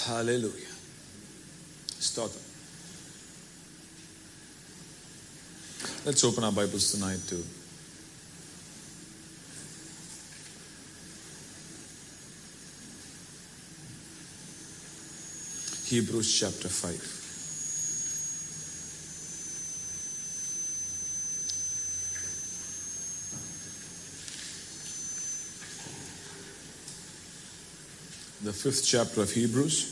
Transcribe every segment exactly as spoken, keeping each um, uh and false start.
Hallelujah. Start. Let's open our Bibles tonight to Hebrews chapter five. The fifth chapter of Hebrews.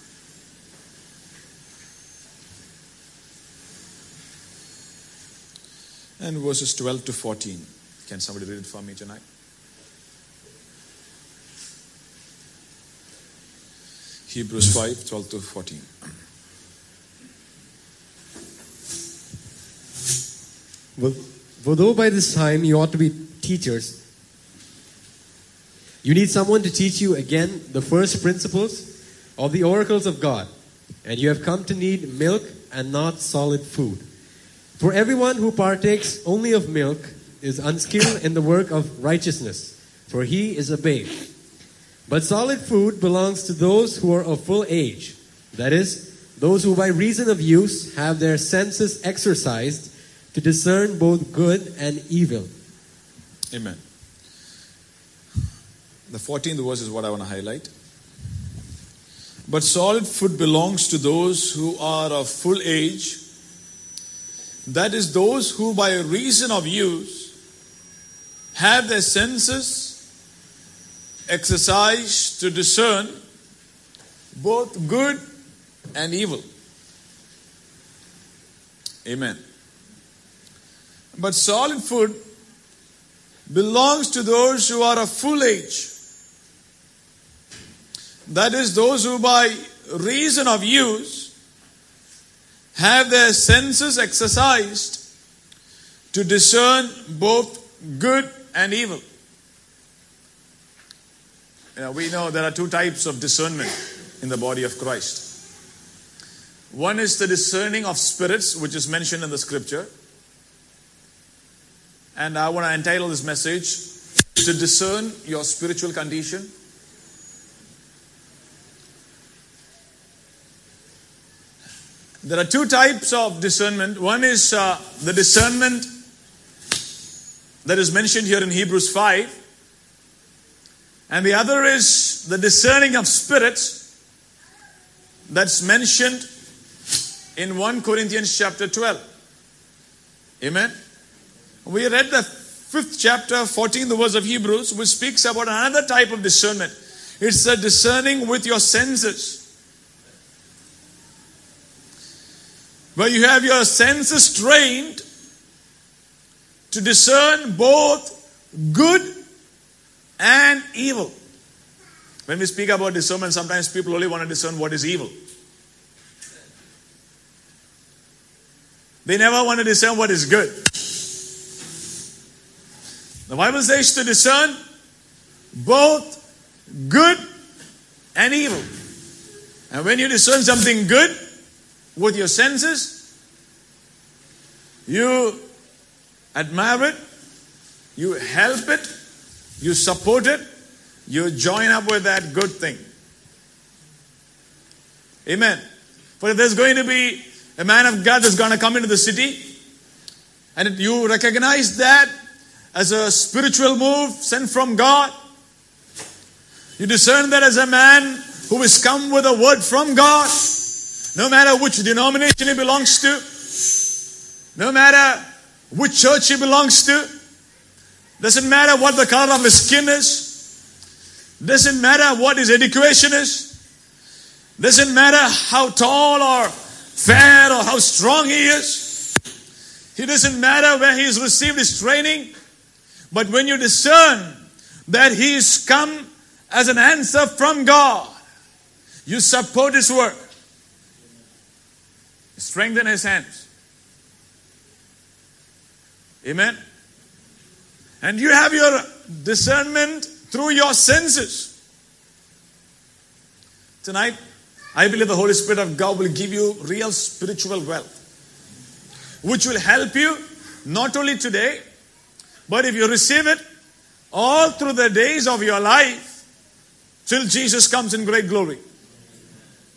And verses twelve to fourteen. Can somebody read it for me tonight? Hebrews five, twelve to fourteen. Well, for though by this time you ought to be teachers, you need someone to teach you again the first principles of the oracles of God, and you have come to need milk and not solid food. For everyone who partakes only of milk is unskilled in the work of righteousness, for he is a babe. But solid food belongs to those who are of full age, that is, those who by reason of use have their senses exercised to discern both good and evil. Amen. The fourteenth verse is what I want to highlight. But solid food belongs to those who are of full age, that is, those who by reason of use have their senses exercised to discern both good and evil. Amen. But solid food belongs to those who are of full age. That is, those who by reason of use have their senses exercised to discern both good and evil. You know, we know there are two types of discernment in the body of Christ. One is the discerning of spirits, which is mentioned in the scripture. And I want to entitle this message, to discern your spiritual condition. There are two types of discernment. One is uh, the discernment that is mentioned here in Hebrews five. And the other is the discerning of spirits that's mentioned in First Corinthians chapter twelve. Amen. We read the fifth chapter, fourteenth verse of Hebrews, which speaks about another type of discernment. It's a discerning with your senses, where you have your senses trained to discern both good and evil. When we speak about discernment, sometimes people only want to discern what is evil. They never want to discern what is good. The Bible says to discern both good and evil. And when you discern something good with your senses, you admire it, you help it, you support it, you join up with that good thing. Amen. For if there's going to be a man of God that's going to come into the city, and you recognize that as a spiritual move sent from God, you discern that as a man who has come with a word from God, no matter which denomination he belongs to, no matter which church he belongs to, doesn't matter what the color of his skin is, doesn't matter what his education is, doesn't matter how tall or fair or how strong he is, it doesn't matter where he has received his training, but when you discern that he is come as an answer from God, you support his work. Strengthen his hands. Amen. And you have your discernment through your senses. Tonight, I believe the Holy Spirit of God will give you real spiritual wealth, which will help you not only today, but if you receive it all through the days of your life till Jesus comes in great glory.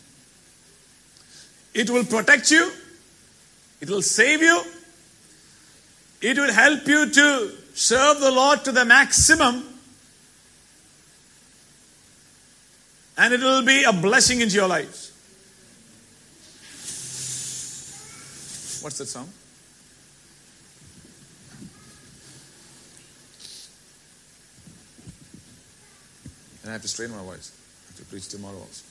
It will protect you. It will save you. It will help you to serve the Lord to the maximum. And it will be a blessing into your lives. What's that song? And I have to strain my voice. I have to preach tomorrow also.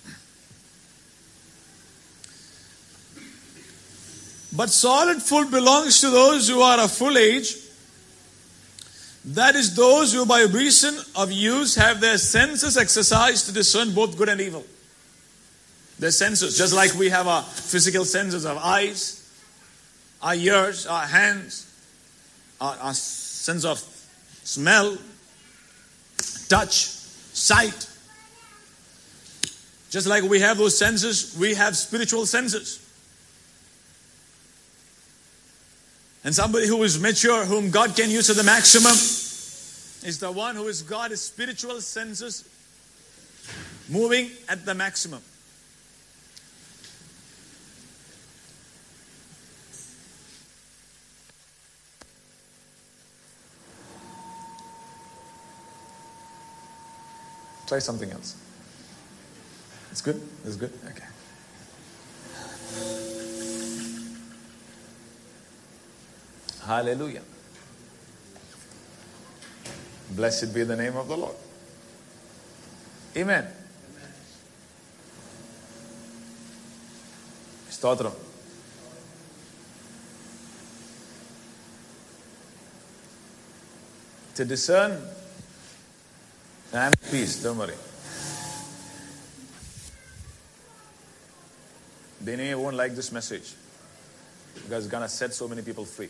But solid food belongs to those who are of full age. That is, those who by reason of use have their senses exercised to discern both good and evil. Their senses, just like we have our physical senses of eyes, our ears, our hands, our, our sense of smell, touch, sight. Just like we have those senses, we have spiritual senses. And somebody who is mature, whom God can use to the maximum, is the one who has got his spiritual senses moving at the maximum. Try something else. It's good? It's good? Okay. Hallelujah. Blessed be the name of the Lord. Amen. Stotram. To discern, and peace, don't worry. The enemy won't like this message because it's going to set so many people free.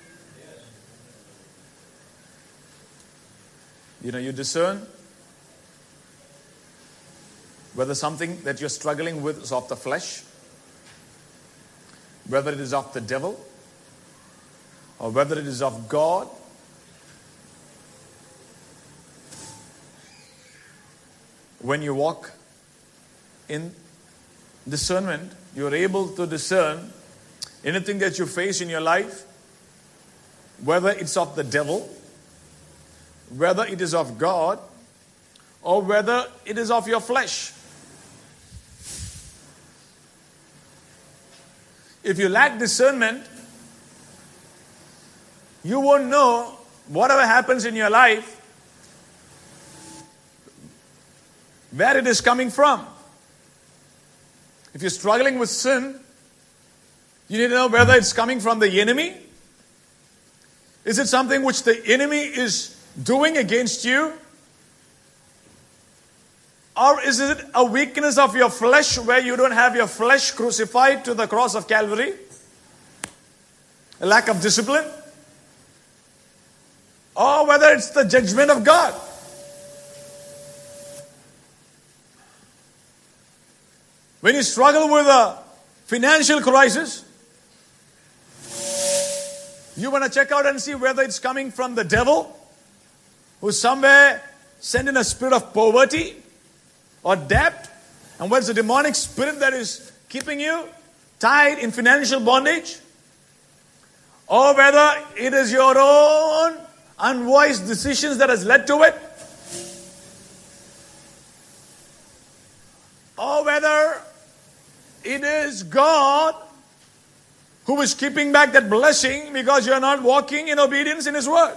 You know, you discern whether something that you're struggling with is of the flesh, whether it is of the devil, or whether it is of God. When you walk in discernment, you're able to discern anything that you face in your life, whether it's of the devil, whether it is of God, or whether it is of your flesh. If you lack discernment, you won't know whatever happens in your life, where it is coming from. If you're struggling with sin, you need to know whether it's coming from the enemy. Is it something which the enemy is doing against you? Or is it a weakness of your flesh where you don't have your flesh crucified to the cross of Calvary? A lack of discipline? Or whether it's the judgment of God? When you struggle with a financial crisis, you want to check out and see whether it's coming from the devil, who's somewhere sending a spirit of poverty or debt, and what's the demonic spirit that is keeping you tied in financial bondage, or whether it is your own unwise decisions that has led to it, or whether it is God who is keeping back that blessing because you are not walking in obedience in His word.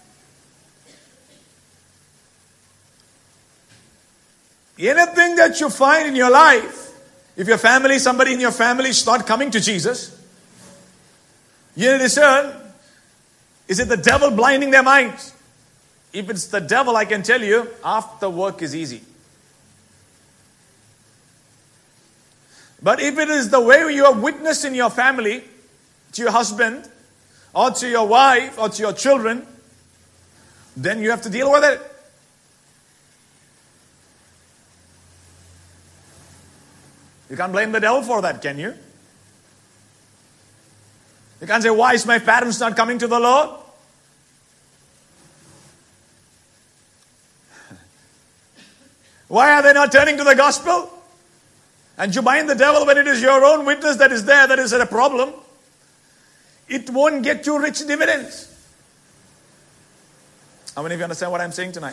Anything that you find in your life, if your family, somebody in your family is not coming to Jesus, you need to discern, is it the devil blinding their minds? If it's the devil, I can tell you, after work is easy. But if it is the way you have witnessed in your family, to your husband, or to your wife, or to your children, then you have to deal with it. You can't blame the devil for that, can you? You can't say, why is my parents not coming to the Lord? Why are they not turning to the gospel? and you bind the devil when it is your own witness that is there, that is a problem, it won't get you rich dividends. How many of you understand what I'm saying tonight?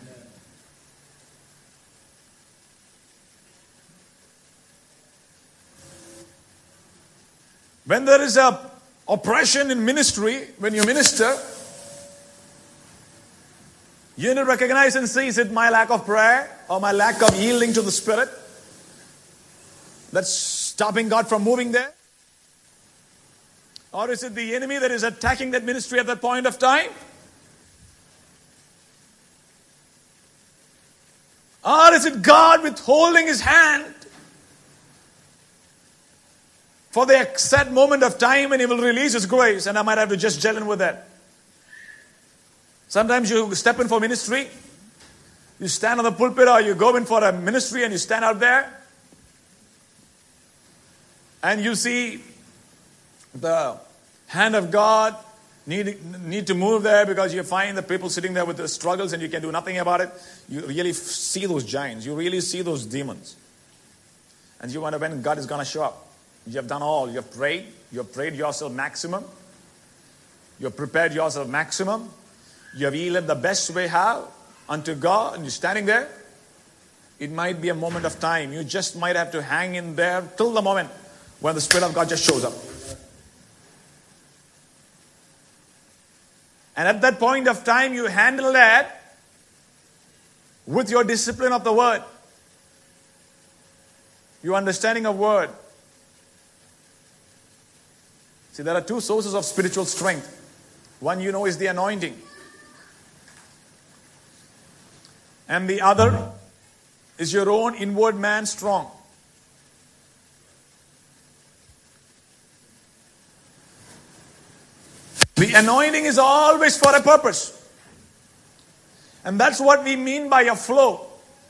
When there is a oppression in ministry, when you minister, you need to recognize and see, is it my lack of prayer or my lack of yielding to the Spirit that's stopping God from moving there? Or is it the enemy that is attacking that ministry at that point of time? Or is it God withholding His hand for the exact moment of time when He will release His grace, and I might have to just gel in with that? Sometimes you step in for ministry, you stand on the pulpit, or you go in for a ministry and you stand out there, and you see the hand of God need, need to move there because you find the people sitting there with the struggles and you can do nothing about it. You really see those giants. You really see those demons. And you wonder when God is going to show up. You have done all. You have prayed. You have prayed yourself maximum. You have prepared yourself maximum. You have yielded the best way how unto God, and you're standing there. It might be a moment of time. You just might have to hang in there till the moment when the Spirit of God just shows up. And at that point of time, you handle that with your discipline of the Word. Your understanding of Word. See, there are two sources of spiritual strength. One you know is the anointing. And the other is your own inward man strong. The anointing is always for a purpose. And that's what we mean by a flow.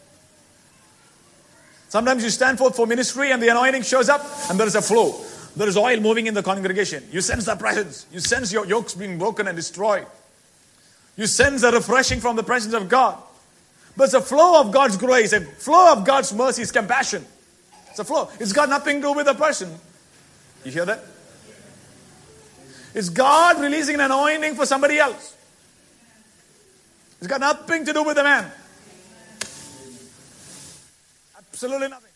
Sometimes you stand forth for ministry and the anointing shows up and there is a flow. There is oil moving in the congregation. You sense the presence. You sense your yokes being broken and destroyed. You sense a refreshing from the presence of God. But it's a flow of God's grace, a flow of God's mercy, His compassion. It's a flow. It's got nothing to do with the person. You hear that? It's God releasing an anointing for somebody else. It's got nothing to do with the man. Absolutely nothing.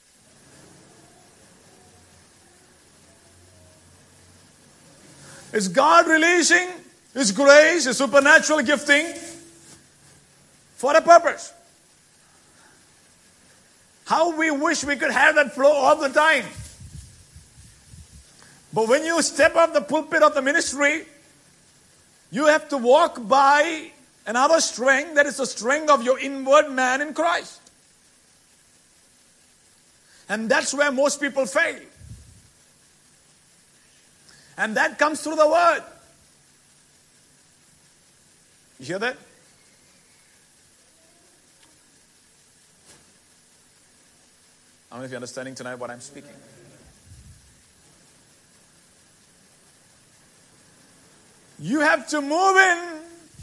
It's God releasing His grace, His supernatural gifting for a purpose. How we wish we could have that flow all the time. But when you step off the pulpit of the ministry, you have to walk by another strength, that is the strength of your inward man in Christ. And that's where most people fail. And that comes through the Word. You hear that? How many of you are understanding tonight what I'm speaking? You have to move in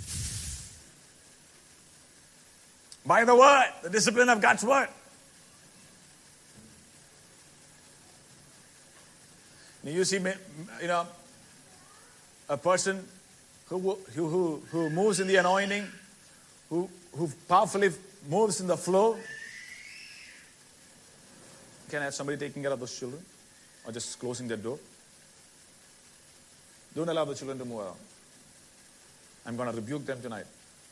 by the Word, the discipline of God's Word. You see, you know, a person who who who, who moves in the anointing, who who powerfully moves in the flow. Can I have somebody taking care of those children, or just closing the door? Don't allow the children to move around. I'm going to rebuke them tonight.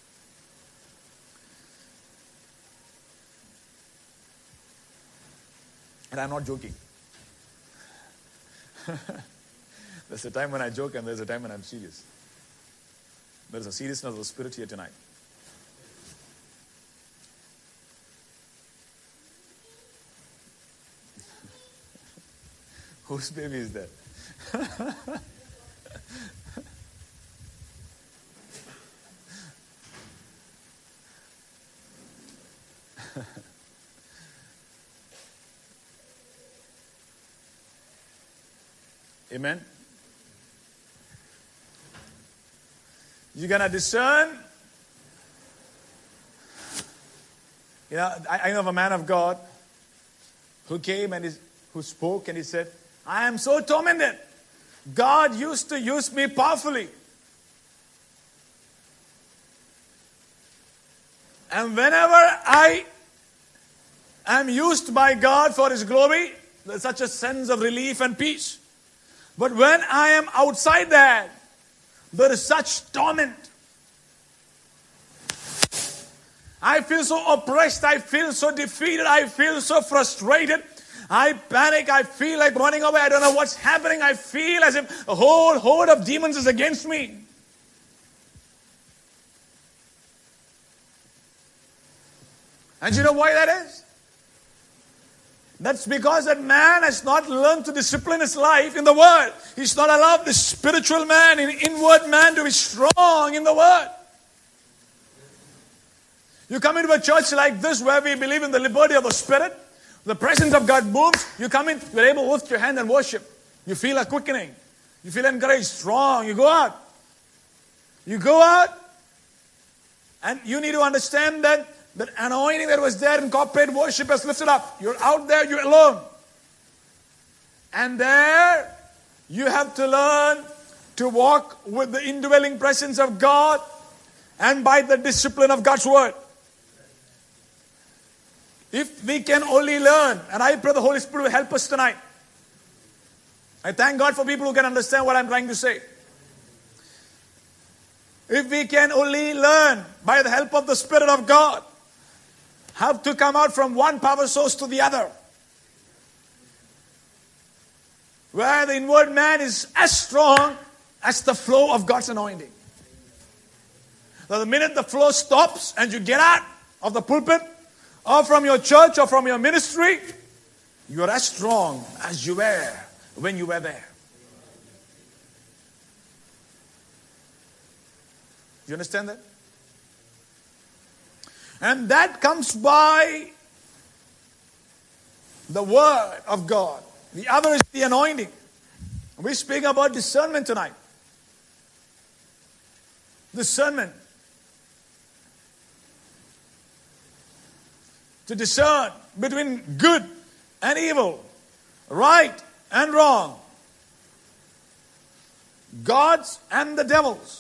And I'm not joking. There's a time when I joke and there's a time when I'm serious. There's a seriousness of the Spirit here tonight. Whose baby is that? Amen. You're going to discern. You know, I, I know of a man of God who came and is, who spoke and he said, I am so tormented. God used to use me powerfully. And whenever I am used by God for His glory, there's such a sense of relief and peace. But when I am outside that, there is such torment. I feel so oppressed. I feel so defeated. I feel so frustrated. I panic. I feel like running away. I don't know what's happening. I feel as if a whole horde of demons is against me. And you know why that is? That's because that man has not learned to discipline his life in the Word. He's not allowed the spiritual man, in inward man, to be strong in the Word. You come into a church like this where we believe in the liberty of the Spirit. The presence of God moves. You come in, you're able to lift your hand and worship. You feel a quickening. You feel encouraged, strong. You go out. You go out. And you need to understand that that anointing that was there in corporate worship has lifted up. You're out there, you're alone. And there, you have to learn to walk with the indwelling presence of God and by the discipline of God's Word. If we can only learn, and I pray the Holy Spirit will help us tonight. I thank God for people who can understand what I'm trying to say. If we can only learn by the help of the Spirit of God how to come out from one power source to the other, where the inward man is as strong as the flow of God's anointing. Now the minute the flow stops and you get out of the pulpit or from your church or from your ministry, you are as strong as you were when you were there. You understand that? And that comes by the Word of God. The other is the anointing. We speak about discernment tonight. Discernment. To discern between good and evil, right and wrong, God's and the devil's.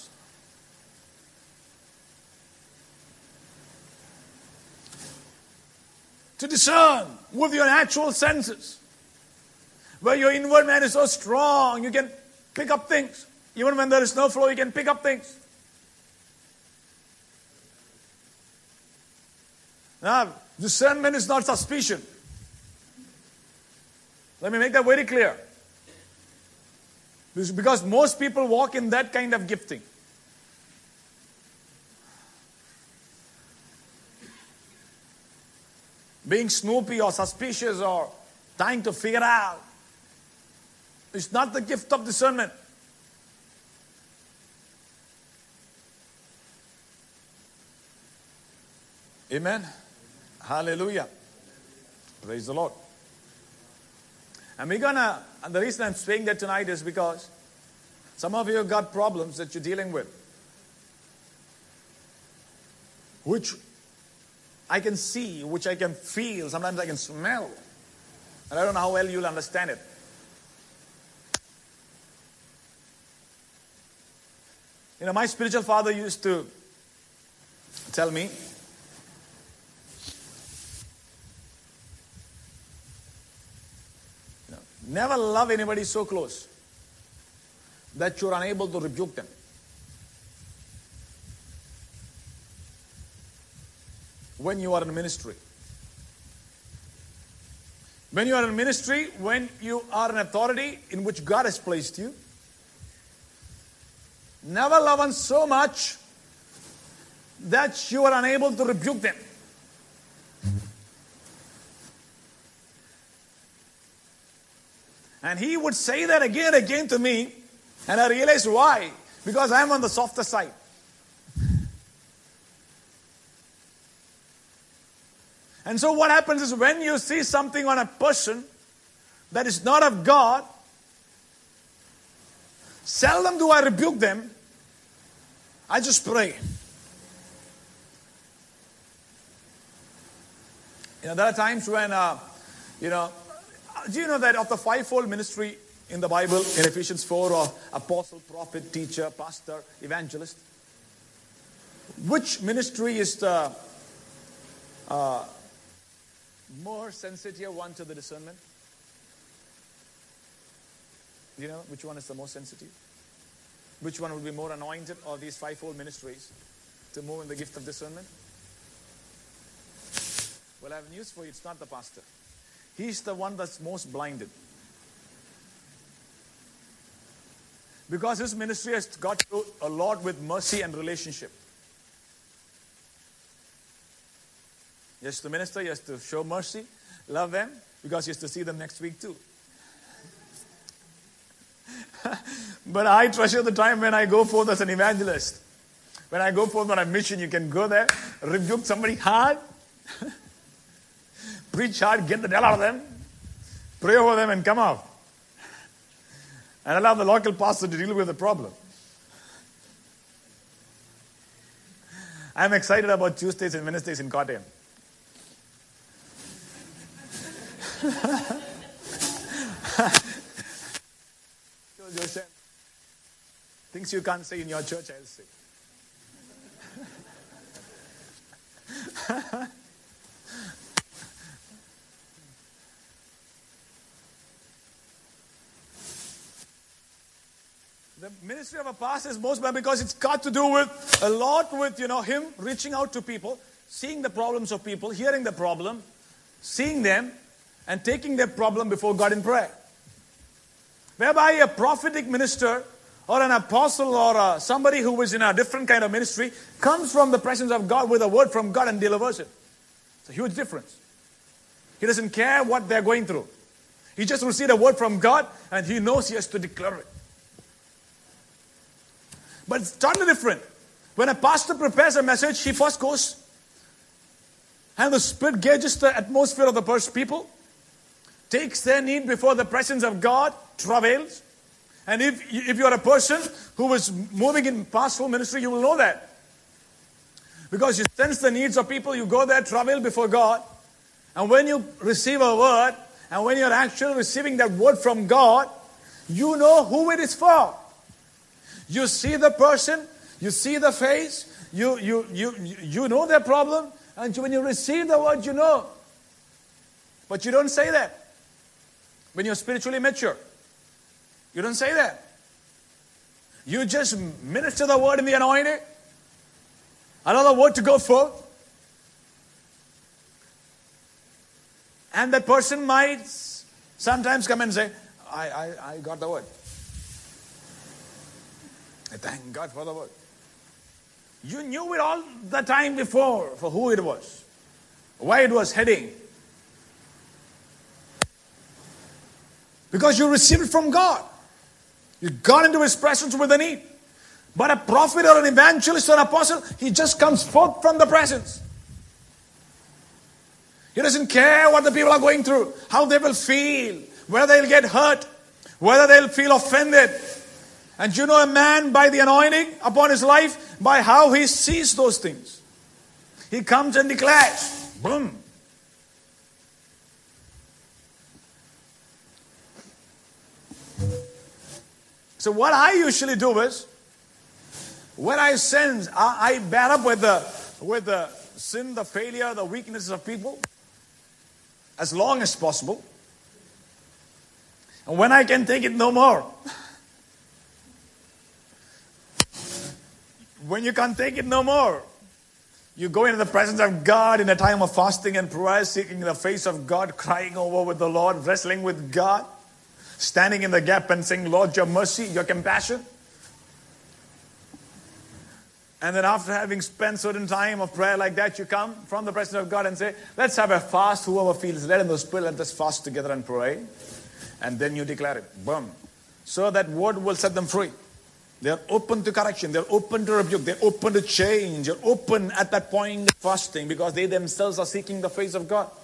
To discern with your natural senses, where your inward man is so strong, you can pick up things. Even when there is no flow, you can pick up things. Now, discernment is not suspicion. Let me make that very clear. Because most people walk in that kind of gifting. Being snoopy or suspicious or trying to figure out. It's not the gift of discernment. Amen. Hallelujah. Praise the Lord. And we're gonna, and the reason I'm saying that tonight is because some of you have got problems that you're dealing with, which I can see, which I can feel, sometimes I can smell. And I don't know how well you'll understand it. You know, my spiritual father used to tell me, you know, never love anybody so close that you're unable to rebuke them. When you are in ministry. When you are in ministry, when you are an authority in which God has placed you, never love one so much that you are unable to rebuke them. And he would say that again and again to me, and I realized why. Because I am on the softer side. And so what happens is when you see something on a person that is not of God, seldom do I rebuke them. I just pray. You know, there are times when, uh, you know, do you know that of the fivefold ministry in the Bible, in Ephesians four, or apostle, prophet, teacher, pastor, evangelist, which ministry is the uh, more sensitive one to the discernment? Do you know which one is the most sensitive? Which one will be more anointed of these fivefold ministries to move in the gift of discernment? Well, I have news for you. It's not the pastor. He's the one that's most blinded. Because his ministry has got to do a lot with mercy and relationship. He has to minister, he has to show mercy, love them, because he has to see them next week too. But I treasure the time when I go forth as an evangelist. When I go forth on a mission, you can go there, rebuke somebody hard, preach hard, get the hell out of them, pray over them and come out. And allow the local pastor to deal with the problem. I'm excited about Tuesdays and Wednesdays in Kottayam. Things you can't say in your church, I'll say. The ministry of a pastor is most bad because it's got to do with a lot with, you know, him reaching out to people, seeing the problems of people, hearing the problem, seeing them, and taking their problem before God in prayer. Whereby a prophetic minister or an apostle or a, somebody who is in a different kind of ministry comes from the presence of God with a word from God and delivers it. It's a huge difference. He doesn't care what they're going through. He just received a word from God and he knows he has to declare it. But it's totally different. When a pastor prepares a message, he first goes and the Spirit gauges the atmosphere of the first people, takes their need before the presence of God, travails. And if, if you are a person who is moving in pastoral ministry, you will know that. Because you sense the needs of people, you go there, travail before God. And when you receive a word, and when you're actually receiving that word from God, you know who it is for. You see the person, you see the face, you, you, you, you know their problem, and when you receive the word, you know. But you don't say that. When you're spiritually mature, you don't say that. You just minister the word in the anointing, allow the word to go forth, and that person might sometimes come and say, I, I, I got the word. I thank God for the word. You knew it all the time before for who it was, why it was heading. Because you received it from God. You got into His presence with a need. But a prophet or an evangelist or an apostle, he just comes forth from the presence. He doesn't care what the people are going through, how they will feel, whether they'll get hurt, whether they'll feel offended. And you know a man by the anointing upon his life, by how he sees those things. He comes and declares, boom. So what I usually do is, when I sense, I, I bear up with the, with the sin, the failure, the weaknesses of people, as long as possible. And when I can take it no more, when you can't take it no more, you go into the presence of God in a time of fasting and prayer, seeking the face of God, crying over with the Lord, wrestling with God, standing in the gap and saying, Lord, your mercy, your compassion. And then after having spent certain time of prayer like that, you come from the presence of God and say, let's have a fast, whoever feels led in the Spirit, let us fast together and pray. And then you declare it, boom. So that word will set them free. They're open to correction. They're open to rebuke. They're open to change. They're open at that point of fasting because they themselves are seeking the face of God.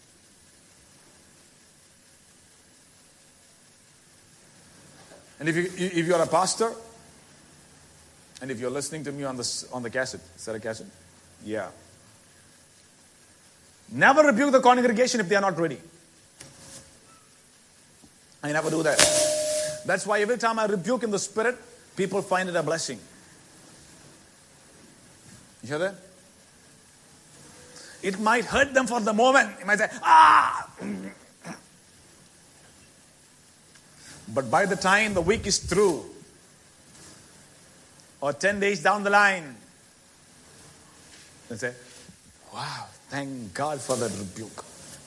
And if you if you're a pastor, and if you're listening to me on the on the cassette, is that a cassette? Yeah. Never rebuke the congregation if they are not ready. I never do that. That's why every time I rebuke in the Spirit, people find it a blessing. You hear that? It might hurt them for the moment. You might say, ah! But by the time the week is through, or ten days down the line, they say, wow, thank God for that rebuke.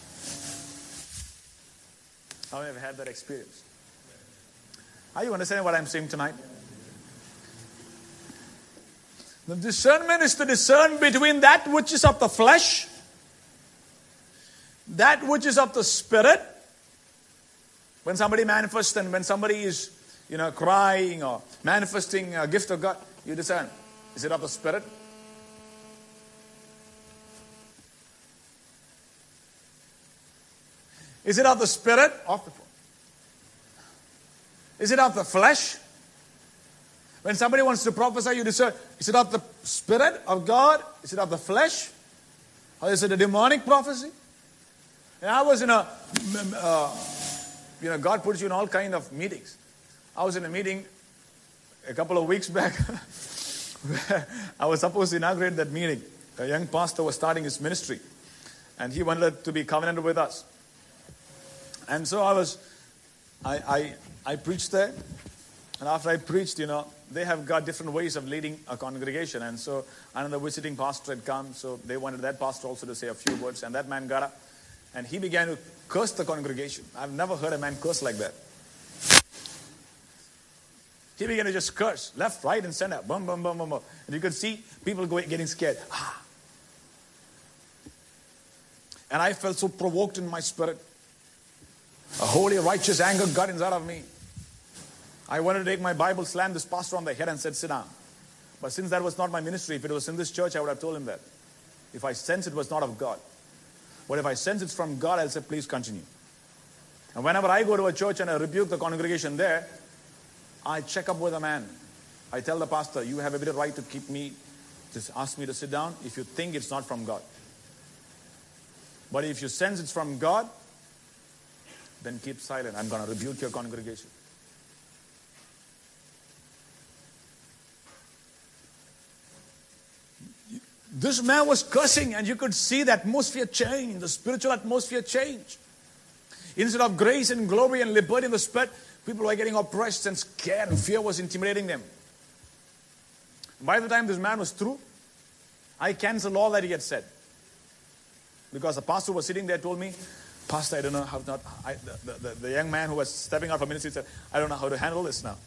How many have had that experience? Are you understanding what I'm saying tonight? The discernment is to discern between that which is of the flesh, that which is of the Spirit. When somebody manifests and when somebody is, you know, crying or manifesting a gift of God, you discern. Is it of the Spirit? Is it of the Spirit? Of the, is it of the flesh? When somebody wants to prophesy, you discern. Is it of the Spirit of God? Is it of the flesh? Or is it a demonic prophecy? And I was in a, uh, you know, God puts you in all kind of meetings. I was in a meeting a couple of weeks back. I was supposed to inaugurate that meeting. A young pastor was starting his ministry. And he wanted to be covenanted with us. And so I was, I, I, I preached there. And after I preached, you know, they have got different ways of leading a congregation. And so another visiting pastor had come. So they wanted that pastor also to say a few words. And that man got up. And he began to curse the congregation. I've never heard a man curse like that. He began to just curse. Left, right, and center. Boom, boom, boom, boom, boom. And you could see people going, getting scared. Ah. And I felt so provoked in my spirit. A holy, righteous anger got inside of me. I wanted to take my Bible, slam this pastor on the head and said, sit down. But since that was not my ministry, if it was in this church, I would have told him that. If I sense it was not of God. But if I sense it's from God, I'll say, please continue. And whenever I go to a church and I rebuke the congregation there, I check up with a man. I tell the pastor, you have every right to keep me, just ask me to sit down if you think it's not from God. But if you sense it's from God, then keep silent. I'm going to rebuke your congregation. This man was cursing and you could see the atmosphere change, the spiritual atmosphere change. Instead of grace and glory and liberty in the Spirit, people were getting oppressed and scared and fear was intimidating them. By the time this man was through, I canceled all that he had said. Because the pastor was sitting there told me, Pastor, I don't know how not. I, the, the, the young man who was stepping out for ministry said, I don't know how to handle this now.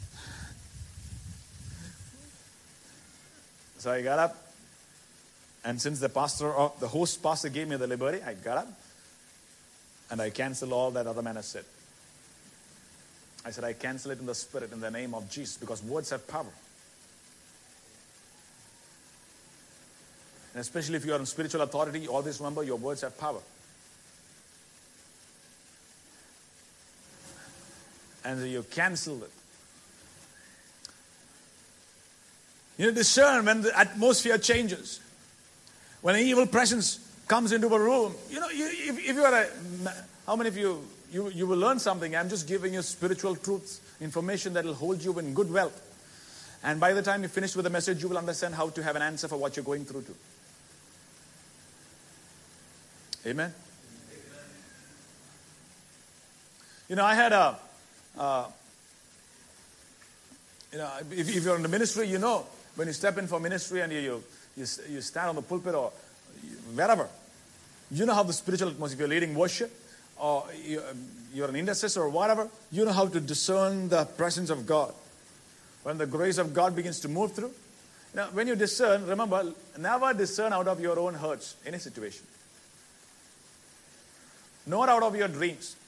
So I got up. And since the pastor, or the host pastor gave me the liberty, I got up. And I canceled all that other man has said. I said, I cancel it in the Spirit in the name of Jesus. Because words have power. And especially if you are in spiritual authority, always remember your words have power. And so you cancel it. You discern when the atmosphere changes. When an evil presence comes into a room. You know, you, if, if you are a... How many of you, you, you will learn something. I'm just giving you spiritual truths, information that will hold you in good wealth. And by the time you finish with the message, you will understand how to have an answer for what you're going through to. Amen? Amen. You know, I had a... Uh, you know, if, if you're in the ministry, you know, when you step in for ministry and you, you, you, you stand on the pulpit or wherever, you know how the spiritual atmosphere, you're leading worship, or you, you're an intercessor or whatever, you know how to discern the presence of God. When the grace of God begins to move through. Now, when you discern, remember, never discern out of your own hurts, any situation. Not out of your dreams.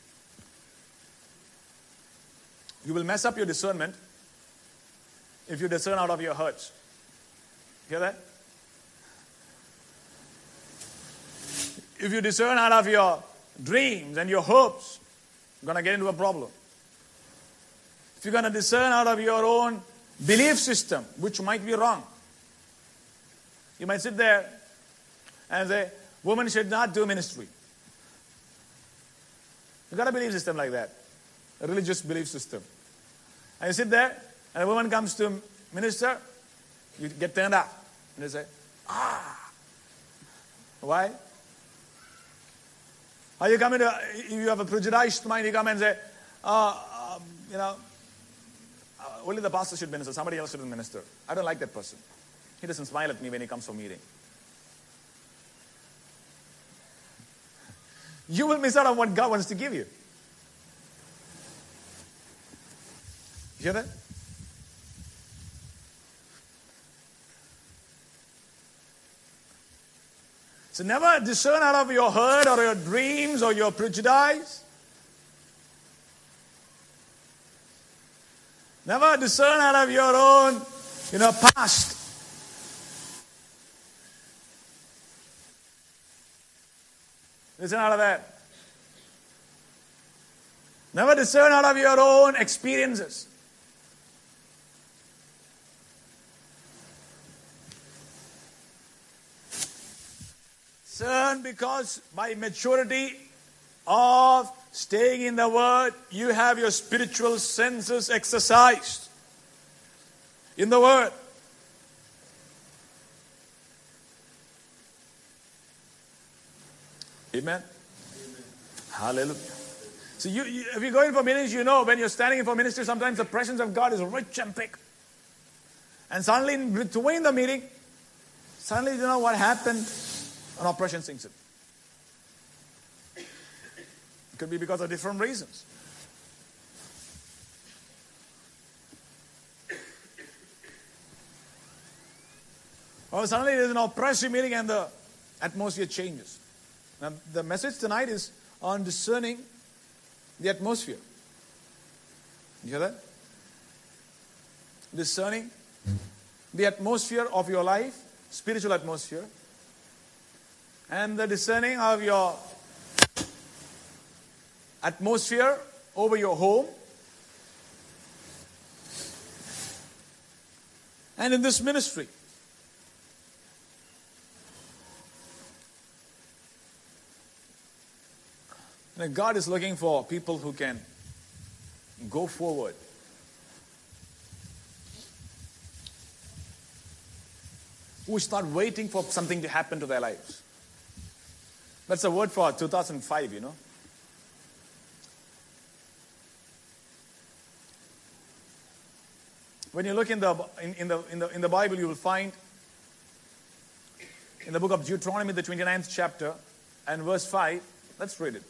You will mess up your discernment if you discern out of your hurts. Hear that? If you discern out of your dreams and your hopes, you're going to get into a problem. If you're going to discern out of your own belief system, which might be wrong, you might sit there and say, women should not do ministry. You've got a belief system like that. a religious belief system. And you sit there, and a woman comes to minister, you get turned up. And you say, ah. Why? Or you come into, you have a prejudiced mind, you come and say, oh, um, you know, uh, only the pastor should minister, somebody else shouldn't minister. I don't like that person. He doesn't smile at me when he comes for meeting. You will miss out on what God wants to give you. You hear that? So never discern out of your hurt or your dreams or your prejudice. Never discern out of your own, you know, past. Discern out of that. Never discern out of your own experiences. Discern because by maturity of staying in the Word, you have your spiritual senses exercised in the Word. Amen. Amen. Hallelujah. So you, you, if you're going for ministry, you know when you're standing in for ministry, sometimes the presence of God is rich and thick. And suddenly, in between the meeting, suddenly you know what happened? An oppression sinks in. It could be because of different reasons. Or suddenly there's an oppressive meeting and the atmosphere changes. Now, the message tonight is on discerning the atmosphere. You hear that? Discerning the atmosphere of your life, spiritual atmosphere, and the discerning of your atmosphere over your home. And in this ministry. And God is looking for people who can go forward. Who start waiting for something to happen to their lives. That's a word for two thousand five, you know. When you look in the in, in the in the in the Bible, you will find in the book of Deuteronomy, the twenty-ninth chapter, and verse five. Let's read it.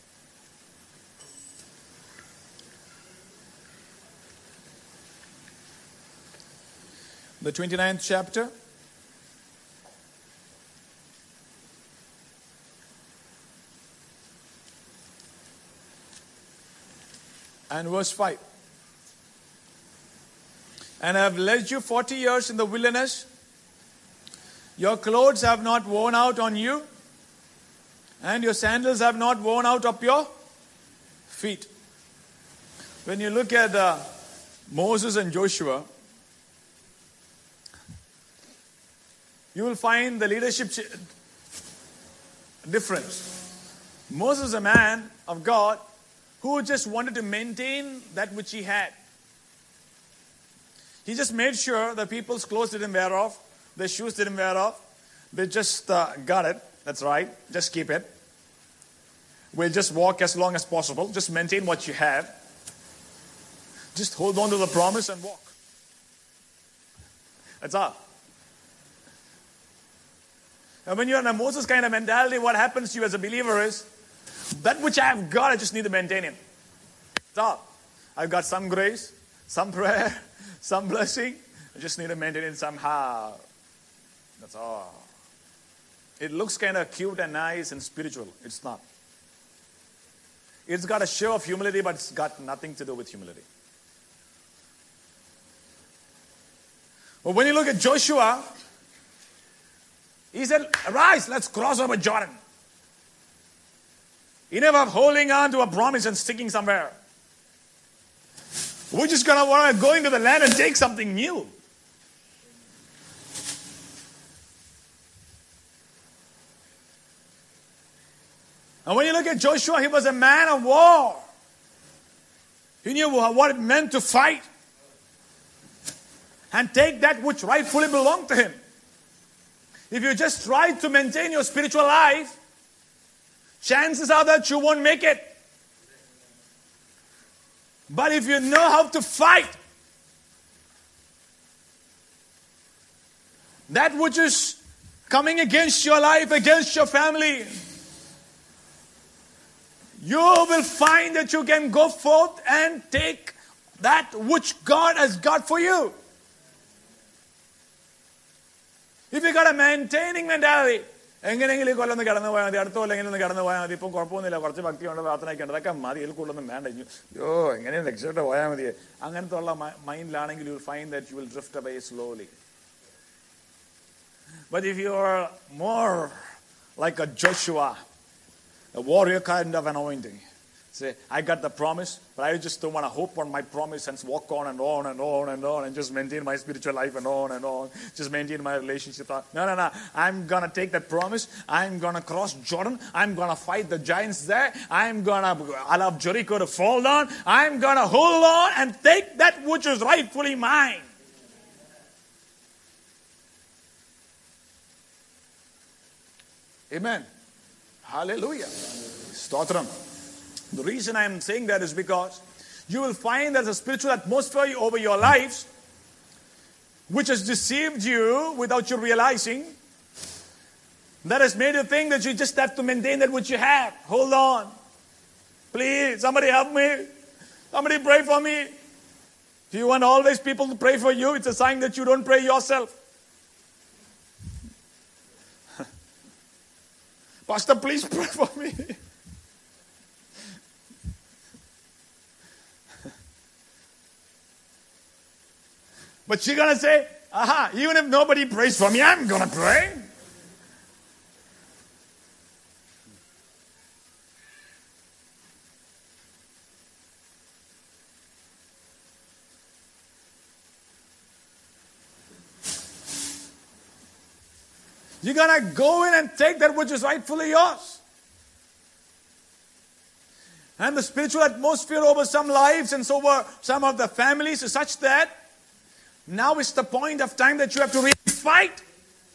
The twenty-ninth chapter. And verse five. And I have led you forty years in the wilderness. Your clothes have not worn out on you, and your sandals have not worn out of your feet. When you look at uh, Moses and Joshua, you will find the leadership difference. Moses is a man of God who just wanted to maintain that which he had. He just made sure the people's clothes didn't wear off, their shoes didn't wear off. They just uh, got it. That's right. Just keep it. We'll just walk as long as possible. Just maintain what you have. Just hold on to the promise and walk. That's all. And when you're in a Moses kind of mentality, what happens to you as a believer is, that which I have got, I just need to maintain it. That's all. I've got some grace, some prayer, some blessing. I just need to maintain it somehow. That's all. It looks kind of cute and nice and spiritual. It's not. It's got a show of humility, but it's got nothing to do with humility. But when you look at Joshua, he said, arise, let's cross over Jordan. He never holding on to a promise and sticking somewhere. We're just going to want to go into the land and take something new. And when you look at Joshua, he was a man of war. He knew what it meant to fight and take that which rightfully belonged to him. If you just try to maintain your spiritual life, chances are that you won't make it. But if you know how to fight, that which is coming against your life, against your family, you will find that you can go forth and take that which God has got for you. If you got a maintaining mentality, എങ്ങനെയെങ്കിലും ഈ കൊല്ലം ഒന്ന് കടന്നു പോയാൽ മതി, അടുത്ത കൊല്ലം എങ്ങനെ ഒന്ന് കടന്നു പോയാൽ മതി, ഇപ്പം കുഴപ്പമൊന്നുമില്ല, കുറച്ച് ഭക്തിയുണ്ട്, പ്രാർത്ഥനയ്ക്കുണ്ട്, അതൊക്കെ മതി, ഇതിൽ കൂടുതലൊന്നും വേണ്ട, യോ എങ്ങനെയും രക്ഷപ്പെട്ട് പോയാൽ മതി, അങ്ങനത്തെ ഉള്ള മൈൻഡിലാണെങ്കിൽ you will find that you will drift away slowly. But if you are more like a Joshua, a warrior kind of anointing, say, I got the promise, but I just don't want to hope on my promise and walk on and on and on and on and just maintain my spiritual life and on and on, just maintain my relationship. No, no, no. I'm going to take that promise. I'm going to cross Jordan. I'm going to fight the giants there. I'm going to allow Jericho to fall down. I'm going to hold on and take that which is rightfully mine. Amen. Hallelujah. Stotram. The reason I am saying that is because you will find there's a spiritual atmosphere over your lives which has deceived you without you realizing, that has made you think that you just have to maintain that which you have. Hold on. Please, somebody help me. Somebody pray for me. If you want always people to pray for you, it's a sign that you don't pray yourself. Pastor, please pray for me. But you're going to say, aha, even if nobody prays for me, I'm going to pray. You're going to go in and take that which is rightfully yours. And the spiritual atmosphere over some lives and over some of the families is such that now is the point of time that you have to really fight.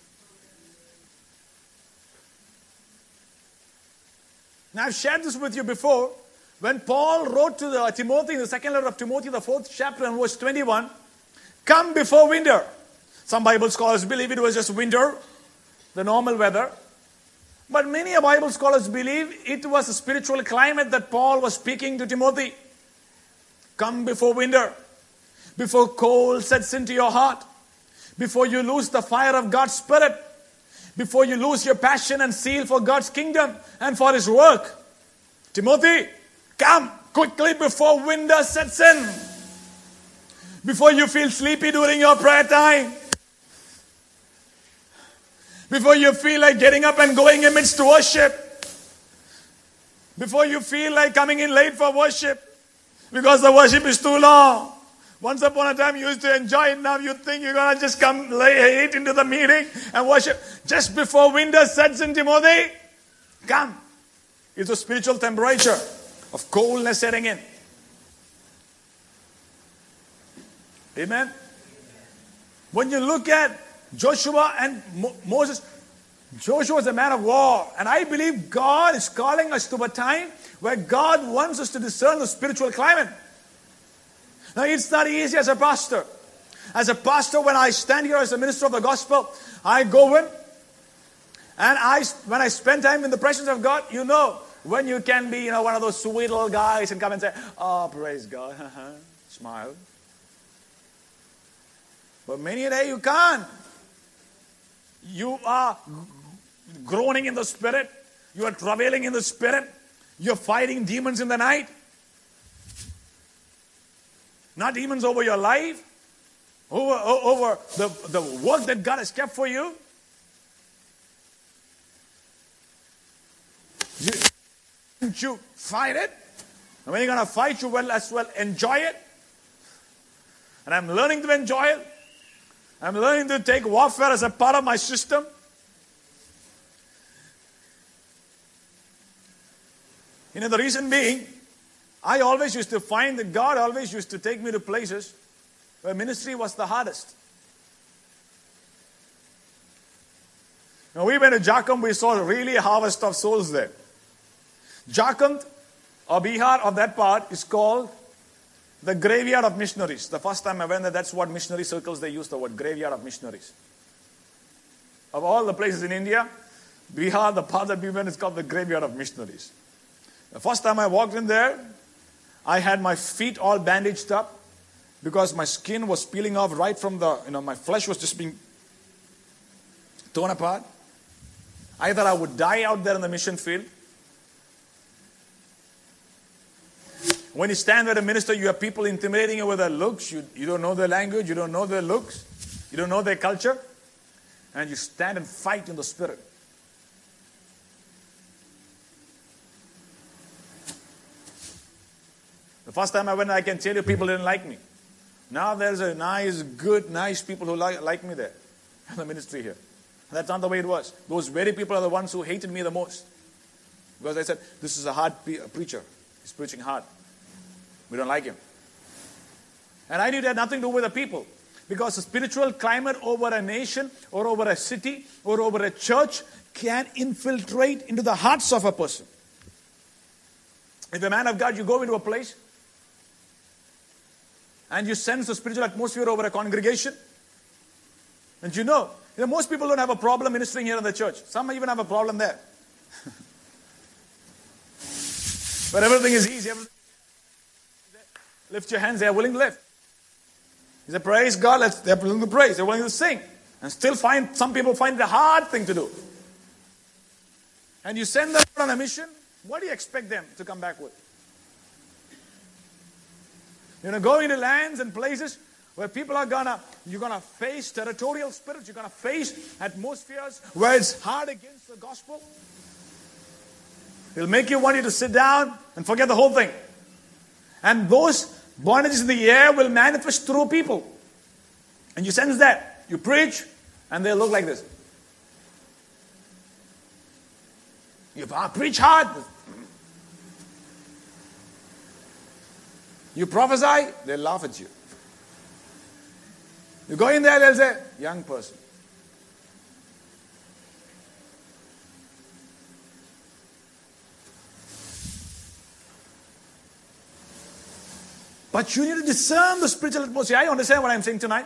Now I've shared this with you before. When Paul wrote to the Timothy, in the second letter of Timothy, the fourth chapter and verse twenty-one, come before winter. Some Bible scholars believe it was just winter, the normal weather. But many Bible scholars believe it was a spiritual climate that Paul was speaking to Timothy. Come before winter. Before cold sets into your heart. Before you lose the fire of God's Spirit. Before you lose your passion and zeal for God's kingdom and for His work. Timothy, come quickly before winter sets in. Before you feel sleepy during your prayer time. Before you feel like getting up and going amidst worship. Before you feel like coming in late for worship. Because the worship is too long. Once upon a time you used to enjoy it. Now you think you're going to just come late into the meeting and worship. Just before winter sets in, Timothy, come. It's a spiritual temperature of coldness setting in. Amen. When you look at Joshua and Mo- Moses, Joshua was a man of war. And I believe God is calling us to a time where God wants us to discern the spiritual climate. Now it's not easy as a pastor. As a pastor, when I stand here as a minister of the gospel, I go in and I, when I spend time in the presence of God, you know, when you can be, you know, one of those sweet little guys and come and say, oh, praise God, smile. But many a day you can't. You are groaning in the spirit. You are travailing in the spirit. You're fighting demons in the night. Not demons over your life, over, over the, the work that God has kept for you. You, you fight it. And when you're going to fight, you will as well enjoy it. And I'm learning to enjoy it. I'm learning to take warfare as a part of my system. You know, the reason being, I always used to find that God always used to take me to places where ministry was the hardest. Now we went to Jharkhand, we saw really a harvest of souls there. Jharkhand or Bihar or that part is called the graveyard of missionaries. The first time I went there, that's what missionary circles they use the word, graveyard of missionaries. Of all the places in India, Bihar, the part that we went, is called the graveyard of missionaries. The first time I walked in there, I had my feet all bandaged up because my skin was peeling off right from the, you know, my flesh was just being torn apart. I thought I would die out there in the mission field. When you stand there to minister, you have people intimidating you with their looks. You, you don't know their language. You don't know their looks. You don't know their culture. And you stand and fight in the spirit. The first time I went, I can tell you, people didn't like me. Now there's a nice, good, nice people who like, like me there in the ministry here. That's not the way it was. Those very people are the ones who hated me the most. Because I said, this is a hard pre- preacher. He's preaching hard. We don't like him. And I knew it had nothing to do with the people. Because the spiritual climate over a nation or over a city or over a church can infiltrate into the hearts of a person. If a man of God, you go into a place and you sense the spiritual atmosphere over a congregation, and you know, you know, most people don't have a problem ministering here in the church. Some even have a problem there. But everything is easy. Everything lift your hands, they are willing to lift. He said, praise God, let's, they're willing to praise, they're willing to sing. And still find, some people find it a hard thing to do. And you send them on a mission, what do you expect them to come back with? You're going to go into lands and places where people are going to, you're going to face territorial spirits, you're going to face atmospheres where it's hard against the gospel. It'll make you want you to sit down and forget the whole thing. And those bondages in the air will manifest through people. And you sense that. You preach, and they look like this. You preach hard. You prophesy, they laugh at you. You go in there, they'll say, young person. But you need to discern the spiritual atmosphere. I understand what I'm saying tonight.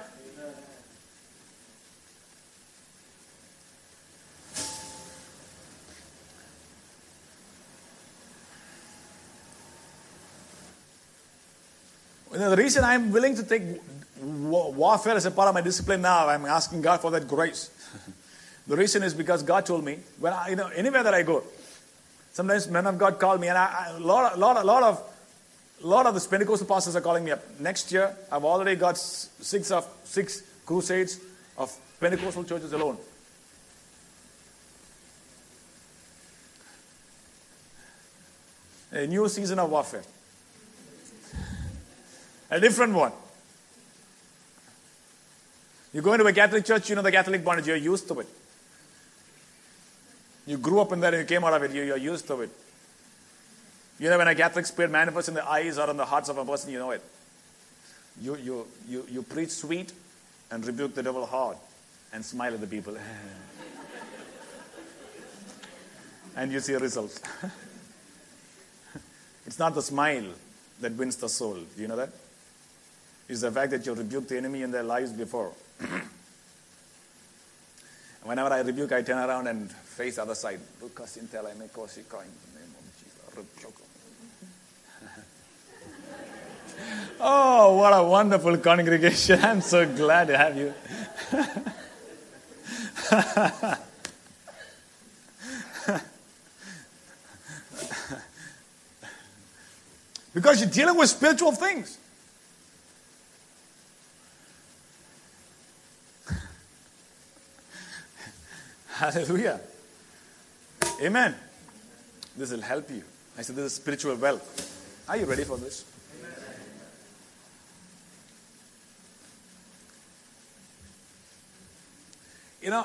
You know, the reason I'm willing to take warfare as a part of my discipline now, I'm asking God for that grace. The reason is because God told me, when I, you know, anywhere that I go, sometimes men of God call me, and I, I, a lot, a lot, a lot of A lot of the Pentecostal pastors are calling me up. Next year, I've already got six of six crusades of Pentecostal churches alone. A new season of warfare. A different one. You go into a Catholic church, you know the Catholic bondage, you're used to it. You grew up in there and you came out of it, you're used to it. You know, when a Catholic spirit manifests in the eyes or in the hearts of a person, you know it. You, you, you, you preach sweet and rebuke the devil hard and smile at the people. And you see a result. It's not the smile that wins the soul. Do you know that? It's the fact that you rebuked the enemy in their lives before. Whenever I rebuke, I turn around and face the other side. Oh, what a wonderful congregation. I'm so glad to have you. Because you're dealing with spiritual things. Hallelujah. Amen. This will help you. I said this is spiritual wealth. Are you ready for this? You know,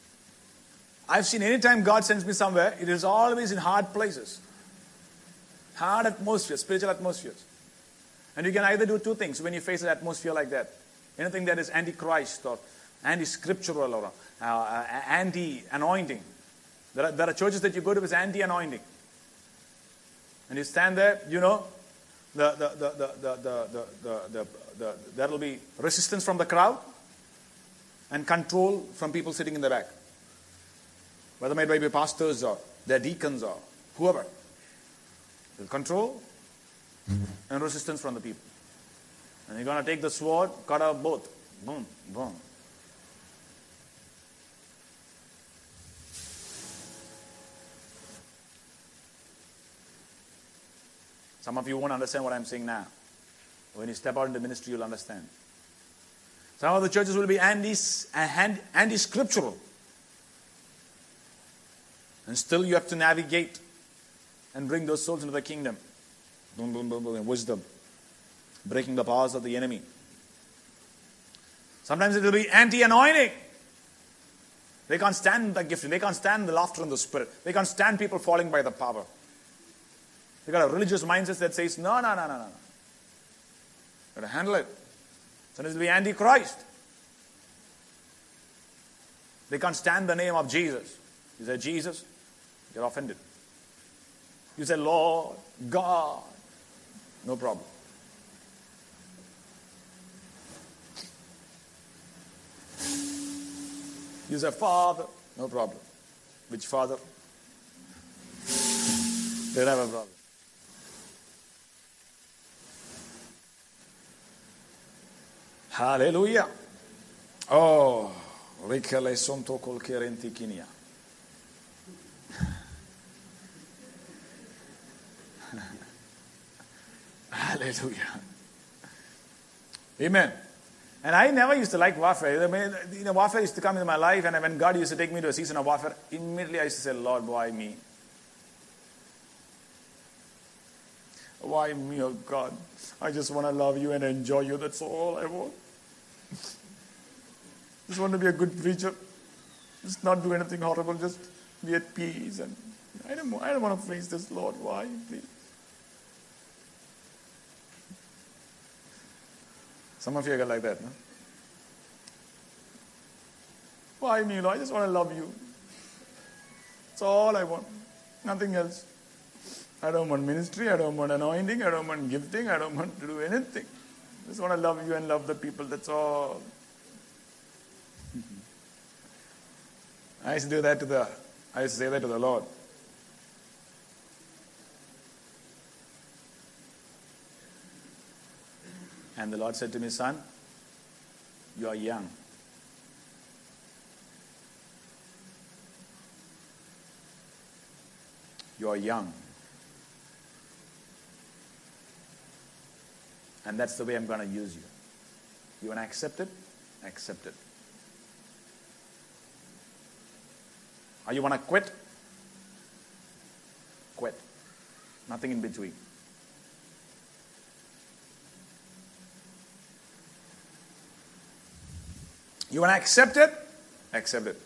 I've seen any time God sends me somewhere, it is always in hard places. Hard atmosphere, spiritual atmospheres. And you can either do two things when you face an atmosphere like that. Anything that is anti-Christ or anti-scriptural or uh, uh, anti-anointing. There are, there are churches that you go to with anti-anointing. And you stand there, you know, the, the, the, the, the, the, the, the, the, the, there will be resistance from the crowd and control from people sitting in the back. Whether it may be pastors or their deacons or whoever. There's control and resistance from the people. And you're going to take the sword, cut out both. Boom, boom. Some of you won't understand what I'm saying now. When you step out into ministry, you'll understand. Some of the churches will be anti-scriptural. And still you have to navigate and bring those souls into the kingdom. Boom, boom, boom, boom, in wisdom. Breaking the powers of the enemy. Sometimes it will be anti-anointing. They can't stand the gifting. They can't stand the laughter and the spirit. They can't stand people falling by the power. They got a religious mindset that says, no, no, no, no, no. Got to handle it. Sometimes it will be anti-Christ. They can't stand the name of Jesus. You say Jesus, you're offended. You say Lord, God, no problem. You say Father, no problem. Which Father? They don't have a problem. Hallelujah. Oh, ricale sonto col kerentikinia. Hallelujah. Amen. And I never used to like warfare. I mean, you know, warfare used to come into my life, and when God used to take me to a season of warfare, immediately I used to say, Lord, why me? Why me, oh God? I just want to love you and enjoy you. That's all I want. Just want to be a good preacher. Just not do anything horrible. Just be at peace. And I don't, I don't want to face this, Lord. Why, please? Some of you are like that, no? Why me, Lord? I just want to love you. That's all I want. Nothing else. I don't want ministry. I don't want anointing. I don't want gifting. I don't want to do anything. I just want to love you and love the people. That's all. I used to do that to the, I used to say that to the Lord. And the Lord said to me, son, you are young. You are young. And that's the way I'm going to use you. You want to accept it? Accept it. Or you want to quit? Quit. Nothing in between. You want to accept it? Accept it.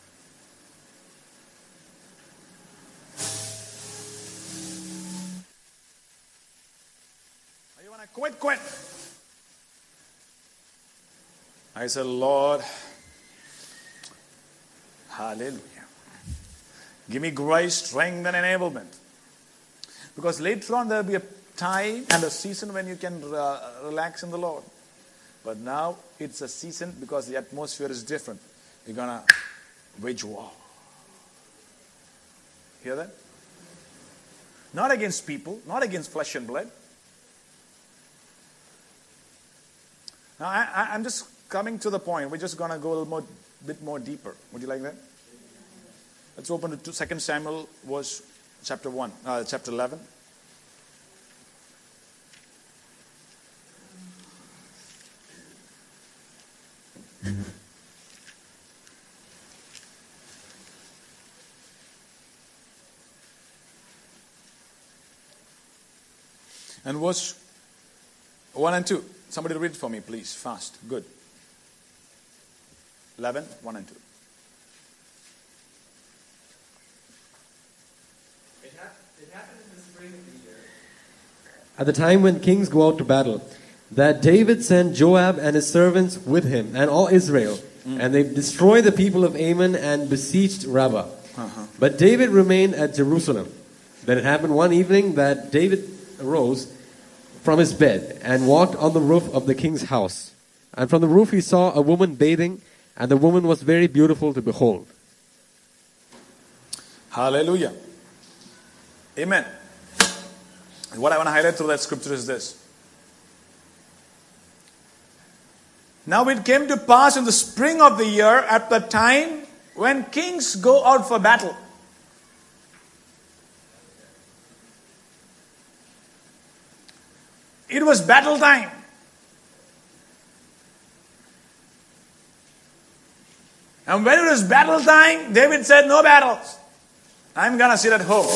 Or you want to quit? Quit. I said, Lord, hallelujah. Give me grace, strength, and enablement. Because later on there will be a time and a season when you can uh, relax in the Lord. But now it's a season because the atmosphere is different. You're going to wage war. Hear that? Not against people, not against flesh and blood. Now I, I, I'm just coming to the point. We're just going to go a little more, bit more deeper. Would you like that? Let's open to Second Samuel, verse chapter one, uh, chapter eleven. And verse one and two. Somebody read it for me, please. Fast. Good. eleven, one and two. It, ha- it happened in the spring of the year, at the time when kings go out to battle, that David sent Joab and his servants with him and all Israel, and they destroyed the people of Ammon and besieged Rabbah. Uh-huh. But David remained at Jerusalem. Then it happened one evening that David arose from his bed and walked on the roof of the king's house. And from the roof he saw a woman bathing, and the woman was very beautiful to behold. Hallelujah. Amen. What I want to highlight through that scripture is this. Now it came to pass in the spring of the year, at the time when kings go out for battle. It was battle time. And when it was battle time, David said, no battles. I'm going to sit at home.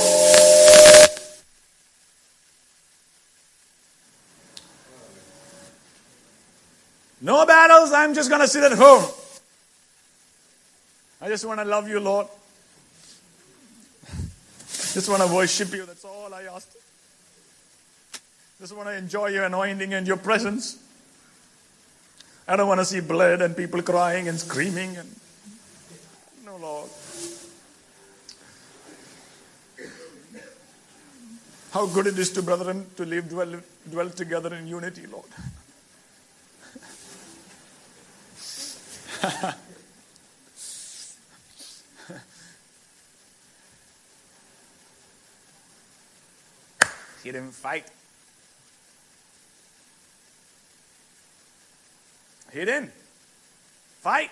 No battles, I'm just going to sit at home. I just want to love you, Lord. Just want to worship you. That's all I asked. Just want to enjoy your anointing and your presence. I don't want to see blood and people crying and screaming. And no, Lord. How good it is to brethren to live, dwell, dwell together in unity, Lord. He didn't fight. He didn't fight.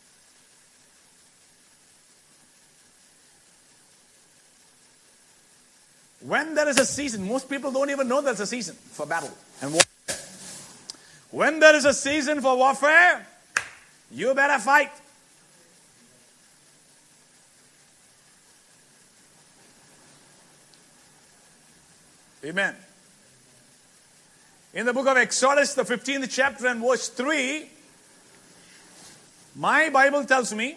When there is a season, most people don't even know there's a season for battle and warfare. When there is a season for warfare, you better fight. Amen. In the book of Exodus, the fifteenth chapter and verse three, my Bible tells me,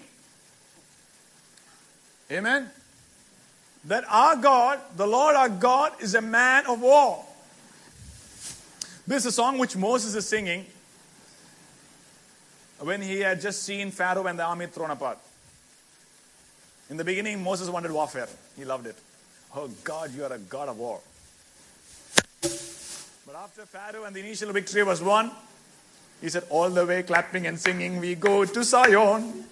amen, that our God, the Lord our God, is a man of war. This is a song which Moses is singing when he had just seen Pharaoh and the army thrown apart. In the beginning, Moses wanted warfare. He loved it. Oh God, you are a God of war. But after Pharaoh and the initial victory was won, he said, all the way clapping and singing, we go to Zion.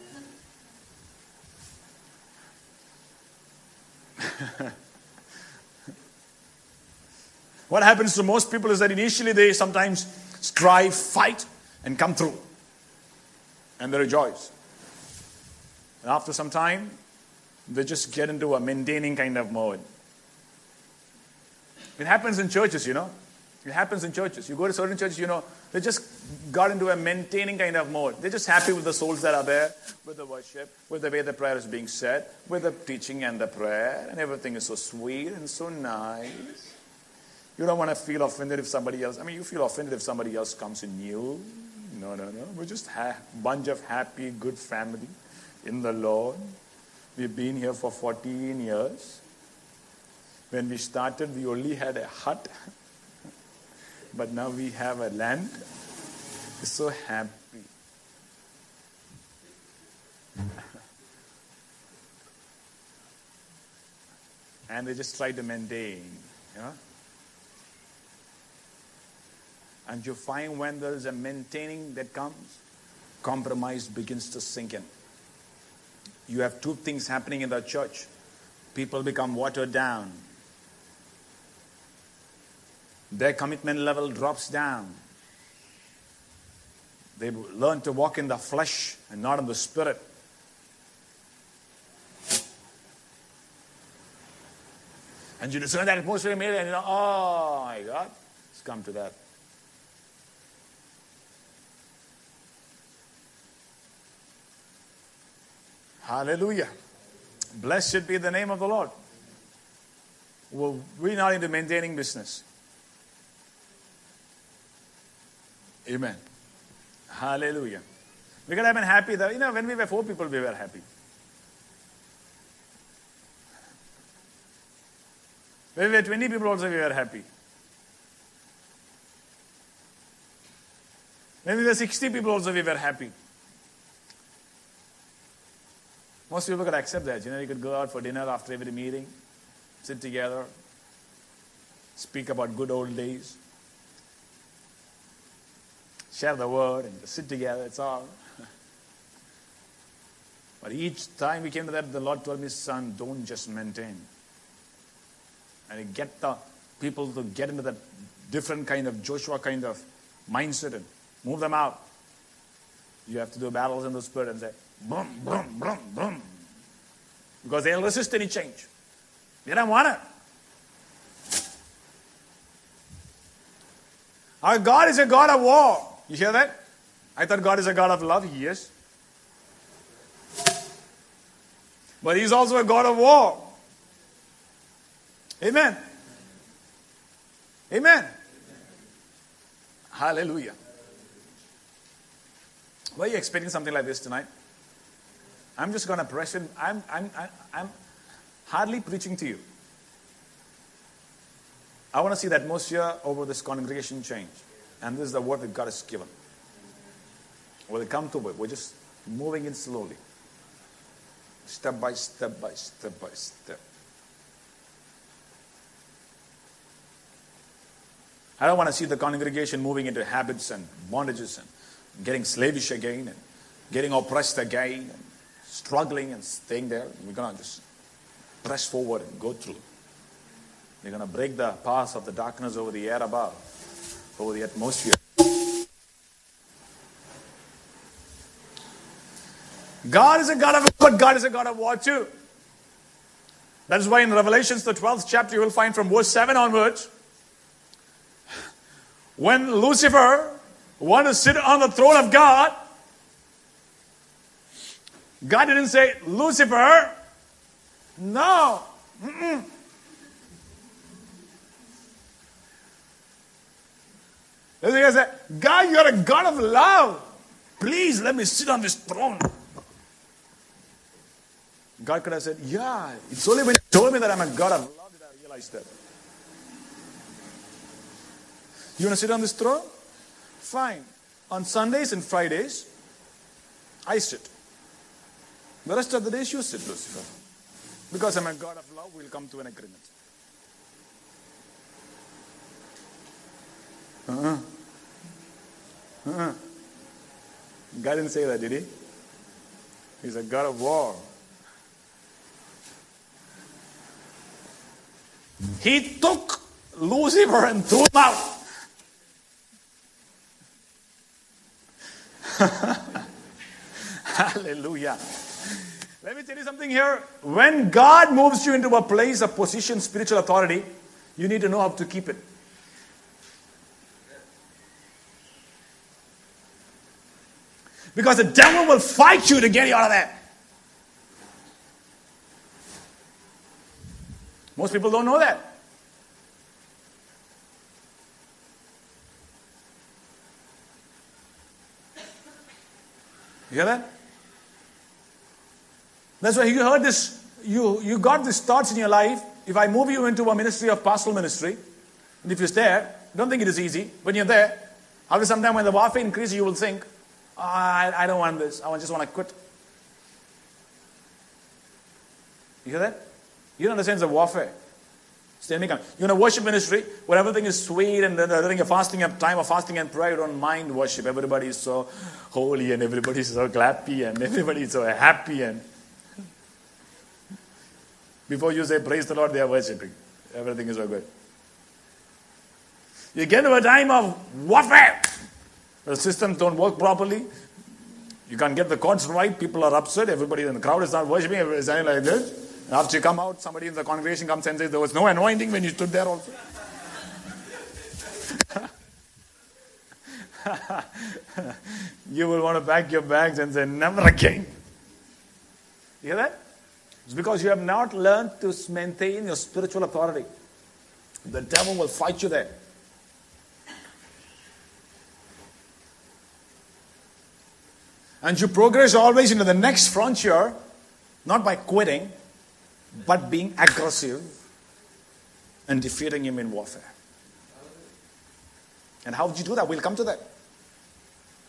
What happens to most people is that initially they sometimes strive, fight, and come through. And they rejoice. And after some time, they just get into a maintaining kind of mode. It happens in churches, you know. It happens in churches. You go to certain churches, you know, they just got into a maintaining kind of mode. They're just happy with the souls that are there, with the worship, with the way the prayer is being said, with the teaching and the prayer, and everything is so sweet and so nice. You don't want to feel offended if somebody else, I mean, you feel offended if somebody else comes in new. No, no, no. We're just a bunch of happy, good family in the Lord. We've been here for fourteen years. When we started, we only had a hut. But now we have a land. We're so happy. And they just try to maintain. You know? And you find when there is a maintaining that comes, compromise begins to sink in. You have two things happening in the church. People become watered down. Their commitment level drops down. They learn to walk in the flesh and not in the spirit. And you discern that atmosphere immediately and you know, oh my God, it's come to that. Hallelujah. Blessed be the name of the Lord. Well, we're not into maintaining business. Amen. Hallelujah. We could have been happy that, you know, when we were four people, we were happy. When we were twenty people also, we were happy. When we were sixty people also, we were happy. Most people could accept that. You know, you could go out for dinner after every meeting, sit together, speak about good old days, share the word, and just sit together. It's all. But each time we came to that, the Lord told me, son, don't just maintain. And you get the people to get into that different kind of Joshua kind of mindset and move them out. You have to do battles in the spirit and say, boom, boom, boom, boom. Because they'll resist any change. They don't want it. Our God is a God of war. You hear that? I thought God is a God of love. He is. But He's also a God of war. Amen. Amen. Hallelujah. Were you expecting something like this tonight? I'm just going to press in. I'm, I'm, I'm, I'm hardly preaching to you. I want to see the atmosphere over this congregation change. And this is the word that God has given. We'll come to it. We're just moving in slowly. Step by step by step by step. I don't want to see the congregation moving into habits and bondages and getting slavish again and getting oppressed again and struggling and staying there. We're going to just press forward and go through. We're going to break the powers of the darkness over the air above, over the atmosphere. God is a God of war, but God is a God of war too. That is why in Revelations, the twelfth chapter, you will find from verse seven onwards, when Lucifer wanted to sit on the throne of God, God didn't say, Lucifer, no. Mm-mm. He said, God, you're a God of love. Please let me sit on this throne. God could have said, yeah, it's only when you told me that I'm a God of love that I realized that. You want to sit on this throne? Fine. On Sundays and Fridays, I sit. The rest of the days you sit, Lucifer. Because I'm a God of love, we'll come to an agreement. Uh-uh. Uh-uh. God didn't say that, did He? He's a God of war. He took Lucifer and threw him out. Hallelujah. Let me tell you something here. When God moves you into a place of position, spiritual authority, you need to know how to keep it. Because the devil will fight you to get you out of there. Most people don't know that. You hear that? That's why you heard this, you, you got these thoughts in your life. If I move you into a ministry of pastoral ministry, and if you're there, don't think it is easy. When you're there, after some time when the warfare increases, you will think, oh, I, I don't want this. I just want to quit. You hear that? You don't understand the warfare. You're in a worship ministry where everything is sweet and during a fasting of time of fasting and prayer, you don't mind worship. Everybody is so holy and everybody is so clappy and everybody is so happy. And before you say praise the Lord, they are worshiping. Everything is so good. You get to a time of warfare. The systems don't work properly. You can't get the chords right. People are upset. Everybody in the crowd is not worshiping. Everybody is standing like this. After you come out, somebody in the congregation comes and says, there was no anointing when you stood there also. You will want to pack your bags and say, never again. You hear that? It's because you have not learned to maintain your spiritual authority. The devil will fight you there. And you progress always into the next frontier, not by quitting, but being aggressive and defeating him in warfare. And how did you do that? We'll come to that.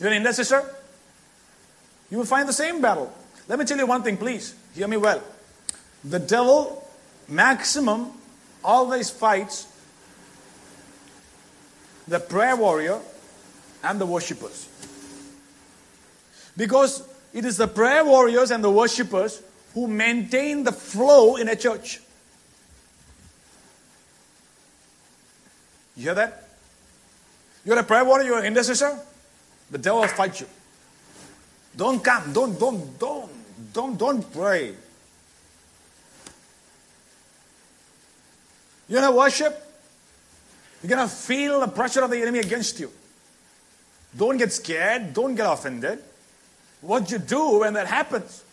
You're an intercessor, you will find the same battle. Let me tell you one thing, please. Hear me well. The devil, maximum, always fights the prayer warrior and the worshippers. Because it is the prayer warriors and the worshippers who maintain the flow in a church. You hear that? You're a prayer warrior, you're an intercessor, the devil will fight you. Don't come, don't, don't, don't, don't, don't pray. You're going to worship, you're going to feel the pressure of the enemy against you. Don't get scared, don't get offended. What you do when that happens?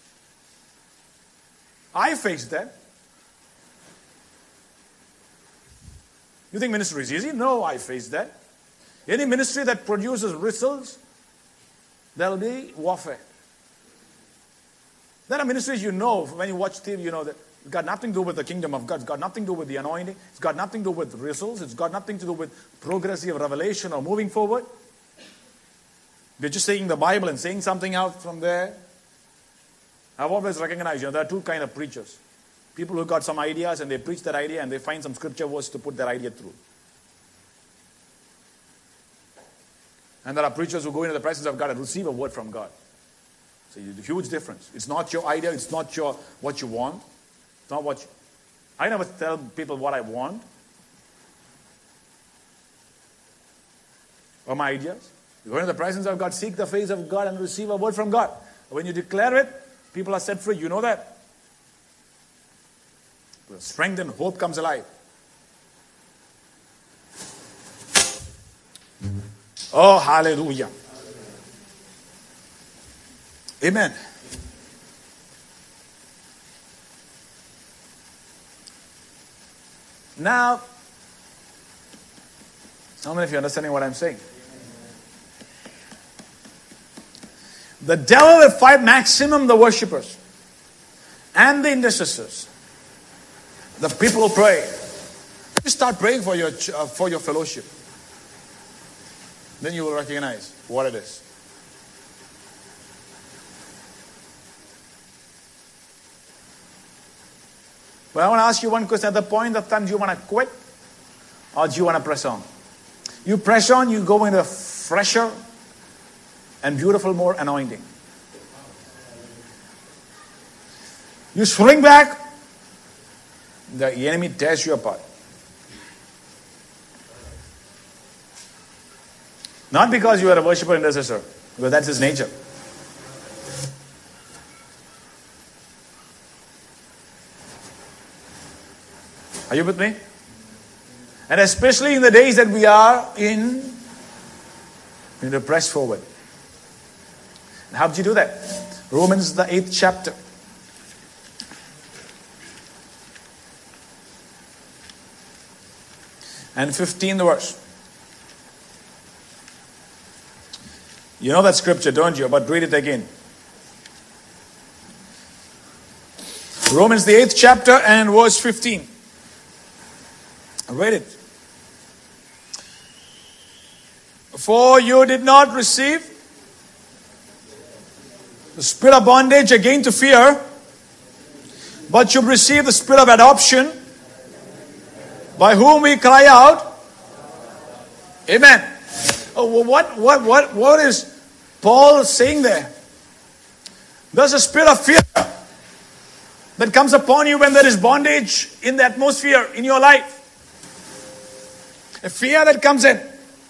I faced that. You think ministry is easy? No, I faced that. Any ministry that produces results, there will be warfare. There are ministries you know, when you watch T V, you know that it's got nothing to do with the kingdom of God. It's got nothing to do with the anointing. It's got nothing to do with results. It's got nothing to do with progressive revelation or moving forward. They're just saying the Bible and saying something out from there. I've always recognized, you know, there are two kind of preachers. People who got some ideas and they preach that idea and they find some scripture verse to put their idea through. And there are preachers who go into the presence of God and receive a word from God. So it's a huge difference. It's not your idea. It's not your what you want. It's not what you, I never tell people what I want or my ideas. You go into the presence of God, seek the face of God and receive a word from God. When you declare it, people are set free. You know that. Strength and hope comes alive. Oh, hallelujah. Amen. Now, how many of you are understanding what I'm saying? The devil will fight maximum the worshippers and the intercessors. The people who pray. You start praying for your uh, for your fellowship. Then you will recognize what it is. But I want to ask you one question. At the point of time, do you want to quit or do you want to press on? You press on, you go into a fresher and beautiful more anointing. You shrink back, the enemy tears you apart. Not because you are a worshiper intercessor, because that's his nature. Are you with me? And especially in the days that we are in, we need to press forward. And how did you do that? Romans, the eighth chapter. And fifteenth verse. You know that scripture, don't you? But read it again. Romans, the eighth chapter and verse fifteen. Read it. For you did not receive the spirit of bondage again to fear, but you received the spirit of adoption, by whom we cry out, Amen. Oh, what, what, what, what is Paul saying there? There's a spirit of fear that comes upon you when there is bondage in the atmosphere in your life. A fear that comes in.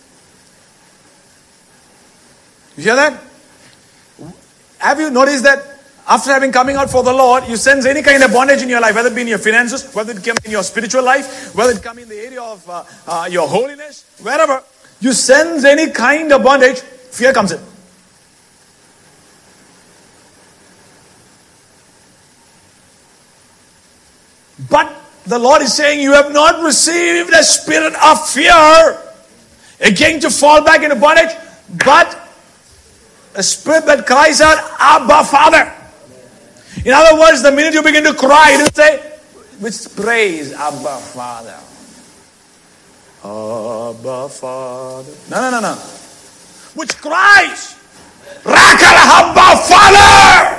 You hear that? Have you noticed that after having coming out for the Lord, you sense any kind of bondage in your life, whether it be in your finances, whether it come in your spiritual life, whether it come in the area of uh, uh, your holiness, wherever, you sense any kind of bondage, fear comes in. But the Lord is saying, you have not received a spirit of fear, again to fall back into bondage, but a spirit that cries out, Abba, Father. In other words, the minute you begin to cry, it will say, which praise, Abba, Father. Abba, Father. No, no, no, no. which cries, Rakala Abba, Father!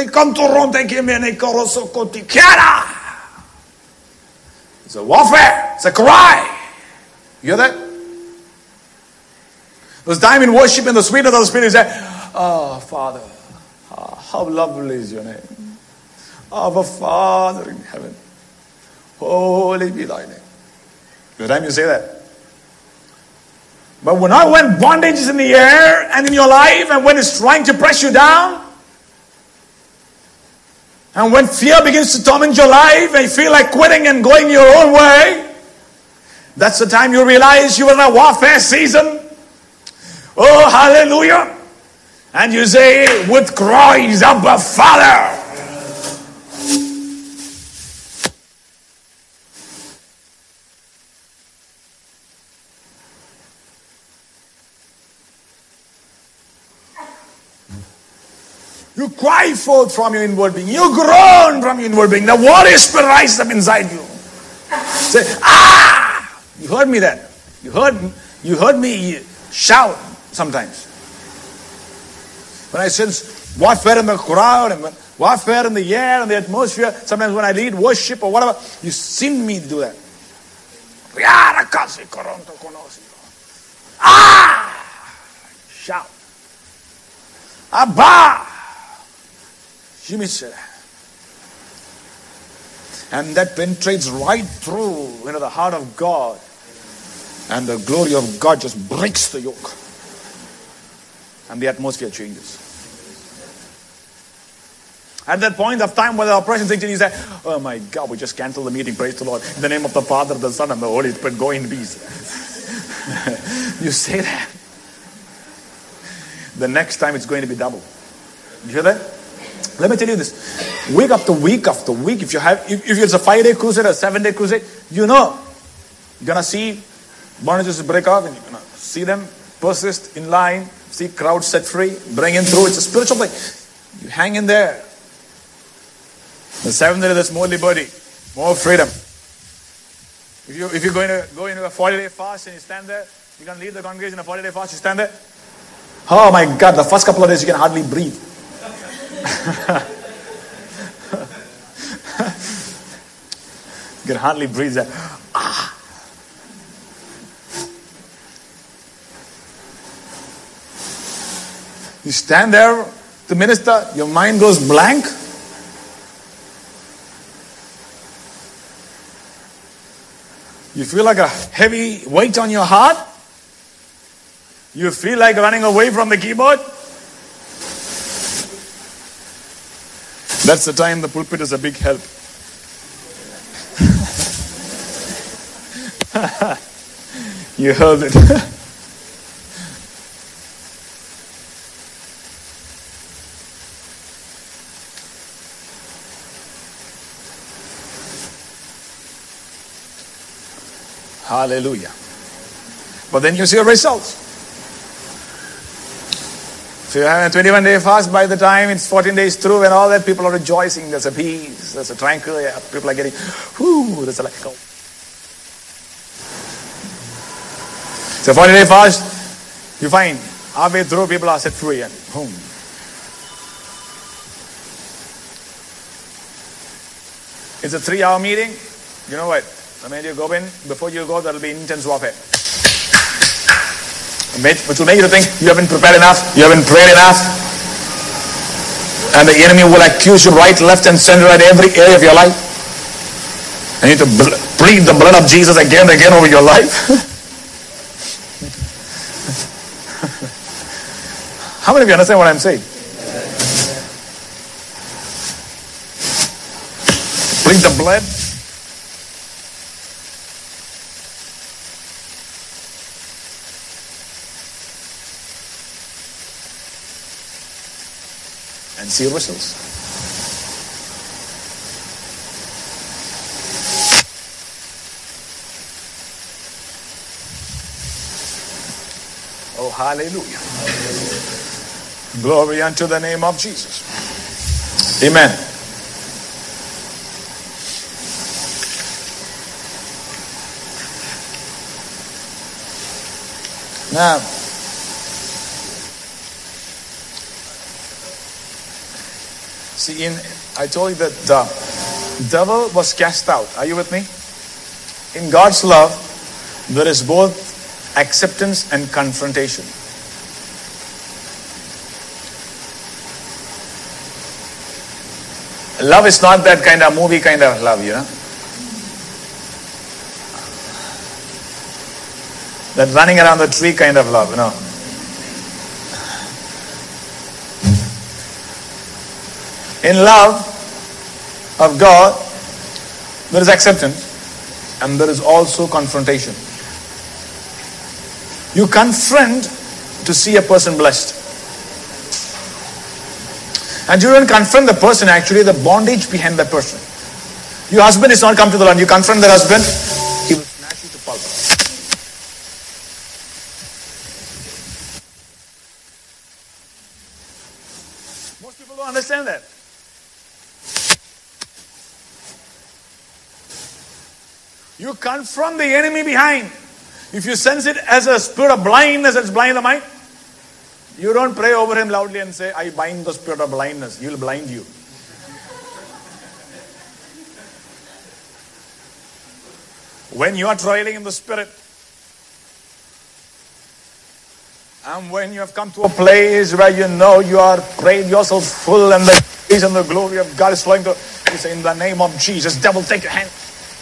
It's a warfare. It's a cry. You hear that? There's time in worship and the sweetness of the Spirit. You say, oh, Father, oh, how lovely is your name. Our Father in heaven, holy be thy name. The time you say that. But when I when bondage is in the air and in your life, and when it's trying to press you down, and when fear begins to torment your life and you feel like quitting and going your own way, that's the time you realize you are in a warfare season. Oh, hallelujah. And you say with cries, Abba, Father. You cry forth from your inward being. You groan from your inward being. The warrior spirit rises up inside you. Say, ah! You heard me then. You heard, you heard me shout sometimes. When I sense warfare in the crowd and warfare in the air and the atmosphere, sometimes when I lead worship or whatever, you see me do that. Ah! Shout. Abba! And that penetrates right through into the heart of God. And the glory of God just breaks the yoke. And the atmosphere changes. At that point of time when the oppression sinks in, you say, oh my God, we just canceled the meeting. Praise the Lord. In the name of the Father, the Son, and the Holy Spirit, go in peace. You say that. The next time it's going to be double. You hear that? Let me tell you this. Week after week after week, if you have, if, if it's a five-day crusade or a seven-day crusade, you know, you're going to see bondages break off and you're going to see them persist in line, see crowds set free, bring in through. It's a spiritual thing. You hang in there. The seventh day, there's more liberty, more freedom. If, you, if you're going to go into a forty-day fast and you stand there, you're going to lead the congregation in a forty-day fast, you stand there. Oh my God, the first couple of days you can hardly breathe. You can hardly breathe there. Ah. You stand there to minister, your mind goes blank. You feel like a heavy weight on your heart. You feel like running away from the keyboard. That's the time the pulpit is a big help. You heard it. Hallelujah. But then you see the results. So you have a twenty-one day fast. By the time it's fourteen days through and all that, people are rejoicing. There's a peace. There's a tranquility. People are getting, whoo, there's a like, oh. So forty day fast, you find halfway through people are set free and boom. It's a three hour meeting. You know what? The minute you go in, before you go, there will be intense warfare. Which will make you think you haven't prepared enough, you haven't prayed enough. And the enemy will accuse you right, left and center at every area of your life. And you need to plead the blood of Jesus again and again over your life. How many of you understand what I'm saying? Plead the blood. And see results. Oh, hallelujah. Hallelujah. Glory unto the name of Jesus. Amen. Now, See, in I told you that the devil was cast out. Are you with me? In God's love, there is both acceptance and confrontation. Love is not that kind of movie kind of love, you know. That running around the tree kind of love, you know. In love of God, there is acceptance and there is also confrontation. You confront to see a person blessed. And you don't confront the person, actually, the bondage behind that person. Your husband is not come to the Lord. You confront the husband, he will smash you to pulp. Most people don't understand that. You confront the enemy behind. If you sense it as a spirit of blindness that's blind the mind, you don't pray over him loudly and say, I bind the spirit of blindness. He will blind you. When you are toiling in the spirit, and when you have come to a place where you know you are prayed yourself full and the grace and the glory of God is flowing to you, say, in the name of Jesus, devil, take your hand.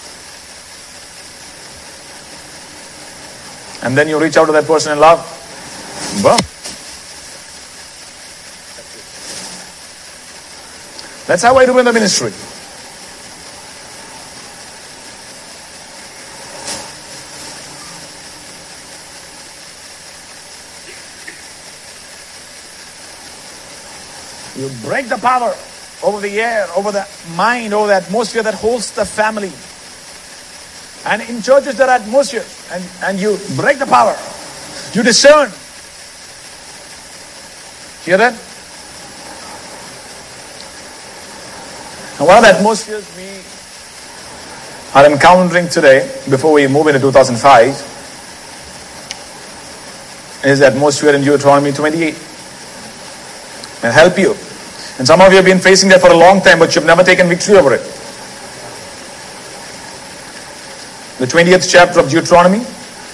And then you reach out to that person in love. Boom. That's how I do in the ministry. You break the power over the air, over the mind, over the atmosphere that holds the family. And in churches there are atmospheres, and, and you break the power. You discern. Hear that? And one of the atmospheres we are encountering today, before we move into two thousand five, is the atmosphere in Deuteronomy twenty-eight. And help you. And some of you have been facing that for a long time, but you've never taken victory over it. The twentieth chapter of Deuteronomy.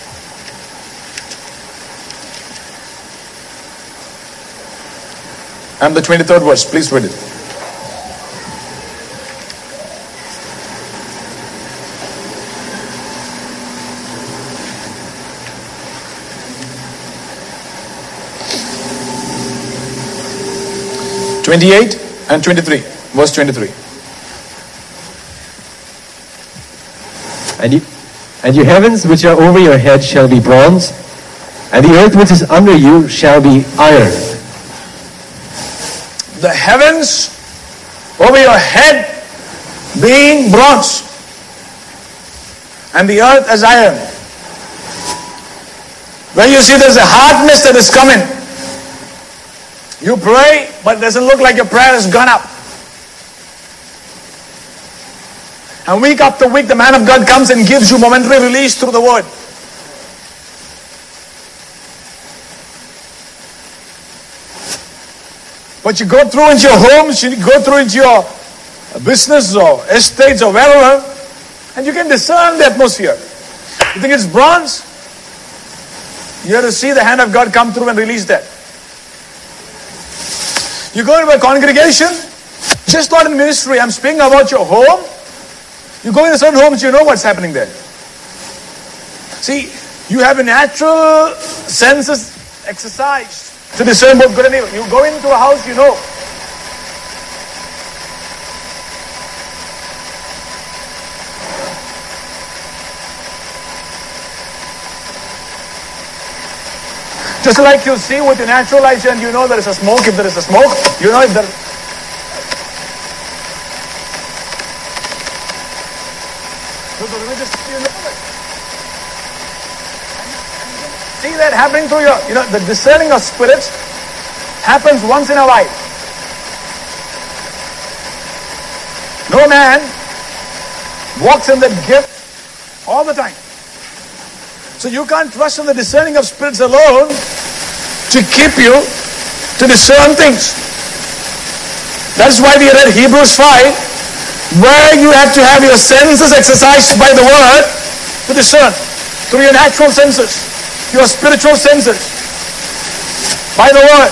And the twenty-third verse. Please read it. twenty-eight and twenty-three. Verse twenty-three. And you, and your heavens which are over your head shall be bronze, and the earth which is under you shall be iron. The heavens over your head being bronze, and the earth as iron. When you see there's a hardness that is coming, you pray, but it doesn't look like your prayer has gone up. And week after week, the man of God comes and gives you momentary release through the word. But you go through into your homes, you go through into your business or estates or wherever, and you can discern the atmosphere. You think it's bronze? You have to see the hand of God come through and release that. You go into a congregation, just not in ministry, I'm speaking about your home. You go into certain homes, you know what's happening there. See, you have a natural senses exercised to discern both good and evil. You go into a house, you know. Just like you see with your natural eyes and you know there is a smoke, if there is a smoke, you know if there with the religious, you know it. See that happening through your, you know, the discerning of spirits happens once in a while. No man walks in that gift all the time. So you can't trust in the discerning of spirits alone to keep you to discern things. That's why we read Hebrews five, where you have to have your senses exercised by the word to discern. Through your natural senses, your spiritual senses, by the word.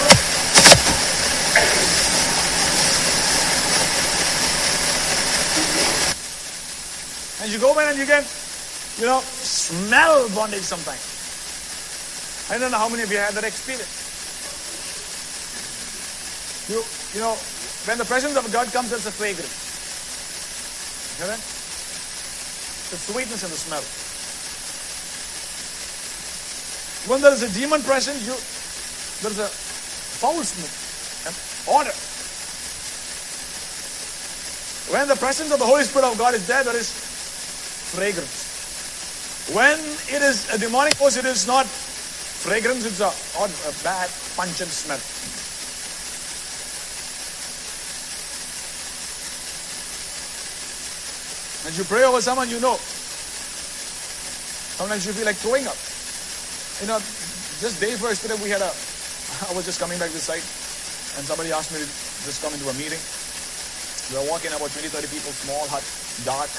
And you go in and you can, you know, smell bondage sometimes. I don't know how many of you had that experience. You, you know, when the presence of God comes, there's a fragrance. You know that? The sweetness in the smell. When there is a demon present, you, there is a foul smell, an odor. When the presence of the Holy Spirit of God is there, there is fragrance. When it is a demonic force, it is not fragrance, it's a, odd, a bad, pungent smell. And you pray over someone, you know. Sometimes you feel like throwing up. You know, just day before yesterday, we had a, I was just coming back this side, and somebody asked me to just come into a meeting. We were walking about twenty, thirty people, small hut, dark.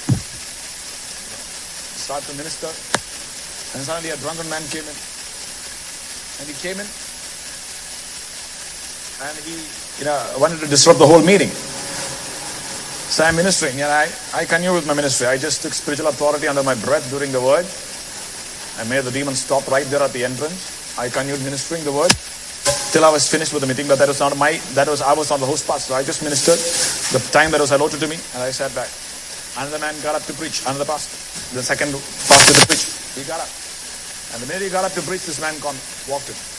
Start to minister, and suddenly a drunken man came in. And he came in, and he, you know, wanted to disrupt the whole meeting. So I'm ministering, and I, I continue with my ministry. I just took spiritual authority under my breath during the word. I made the demon stop right there at the entrance. I continued ministering the word till I was finished with the meeting, but that was not my, that was, I was not the host pastor. I just ministered the time that was allotted to me, and I sat back. Another man got up to preach, another pastor, the second pastor to preach. He got up. And the minute he got up to preach, this man come, walked in.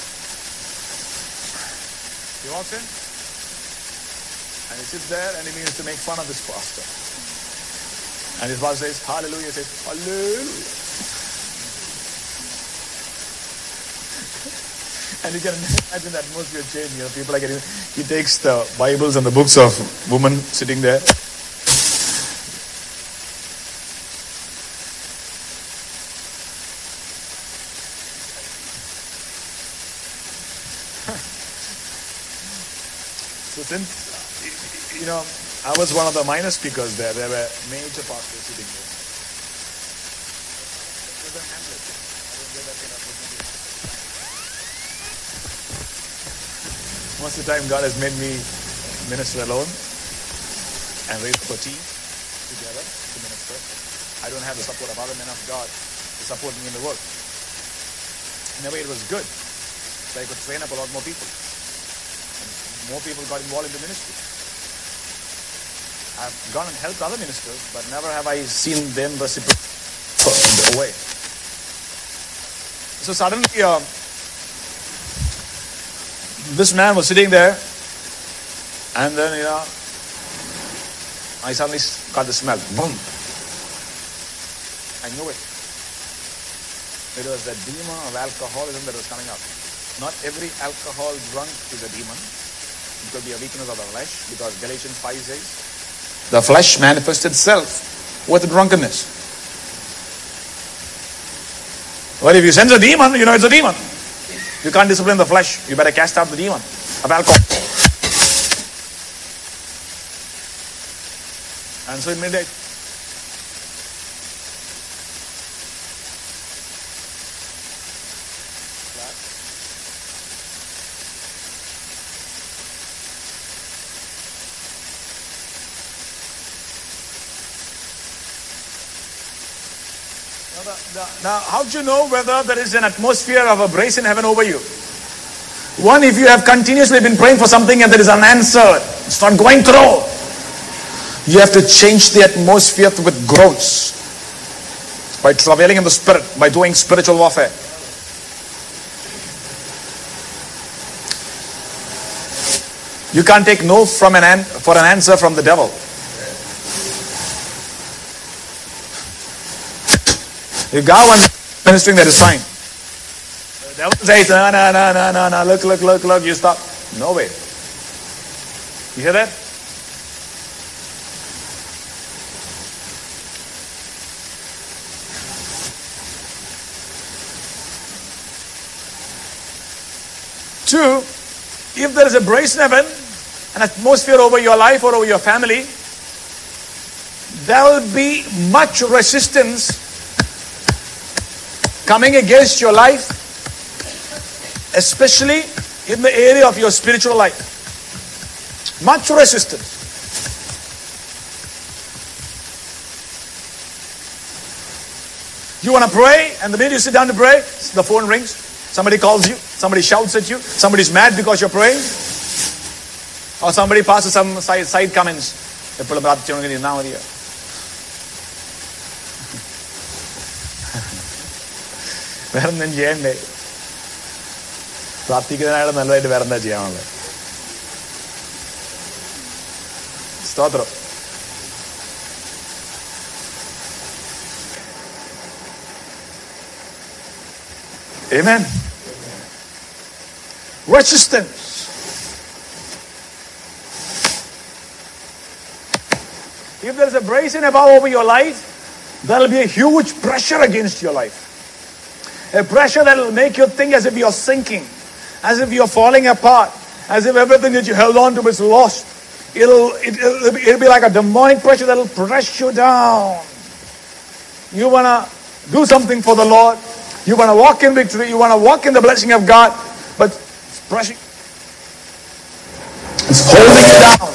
He walks in, and he sits there, and he begins to make fun of this pastor. And his pastor says, hallelujah, he says, hallelujah. And you can imagine the atmosphere change. You know, people are getting, he takes the Bibles and the books of women sitting there. So since, you know, I was one of the minor speakers there, there were major pastors sitting there. Most of the time God has made me minister alone and raise up a team together to minister. I don't have the support of other men of God to support me in the work. In a way it was good. So I could train up a lot more people. And more people got involved in the ministry. I've gone and helped other ministers, but never have I seen them reciprocate the way. So suddenly, uh, this man was sitting there, and then, you know, I suddenly got the smell. Boom! I knew it. It was the demon of alcoholism that was coming up. Not every alcohol drunk is a demon. It could be a weakness of the flesh, because Galatians five says, the flesh manifests itself with drunkenness. Well, if you sense a demon, you know it's a demon. You can't discipline the flesh. You better cast out the demon of alcohol. And so immediately, now, the, now, how do you know whether there is an atmosphere of a grace in heaven over you? One, if you have continuously been praying for something and there is unanswered, it's not going through, you have to change the atmosphere with groans, by travailing in the spirit, by doing spiritual warfare. You can't take no from an an- for an answer from the devil. If God wants ministering, that is fine. The devil says, no, no, no, no, no, no, look, look, look, look, you stop. No way. You hear that? Two, if there is a brazen heaven an atmosphere over your life or over your family, there will be much resistance coming against your life, especially in the area of your spiritual life. Much resistance. You want to pray, and the minute you sit down to pray, the phone rings, somebody calls you, somebody shouts at you, somebody's mad because you're praying, or somebody passes some side, side comments. വേറെന്തും ചെയ്യണ്ടേ? പ്രാർത്ഥിക്കുന്നതിനായിട്ട് നല്ലതായിട്ട് വേറെന്താ ചെയ്യാനുള്ളത്? സ്തോത്രം. Amen. Resistance. If there is a brazen above over your life, there will be a huge pressure against your life. A pressure that will make you think as if you're sinking, as if you're falling apart, as if everything that you held on to is lost. It'll, it, it'll, it'll be like a demonic pressure that will press you down. You want to do something for the Lord. You want to walk in victory. You want to walk in the blessing of God. But it's pressing. It's holding you down.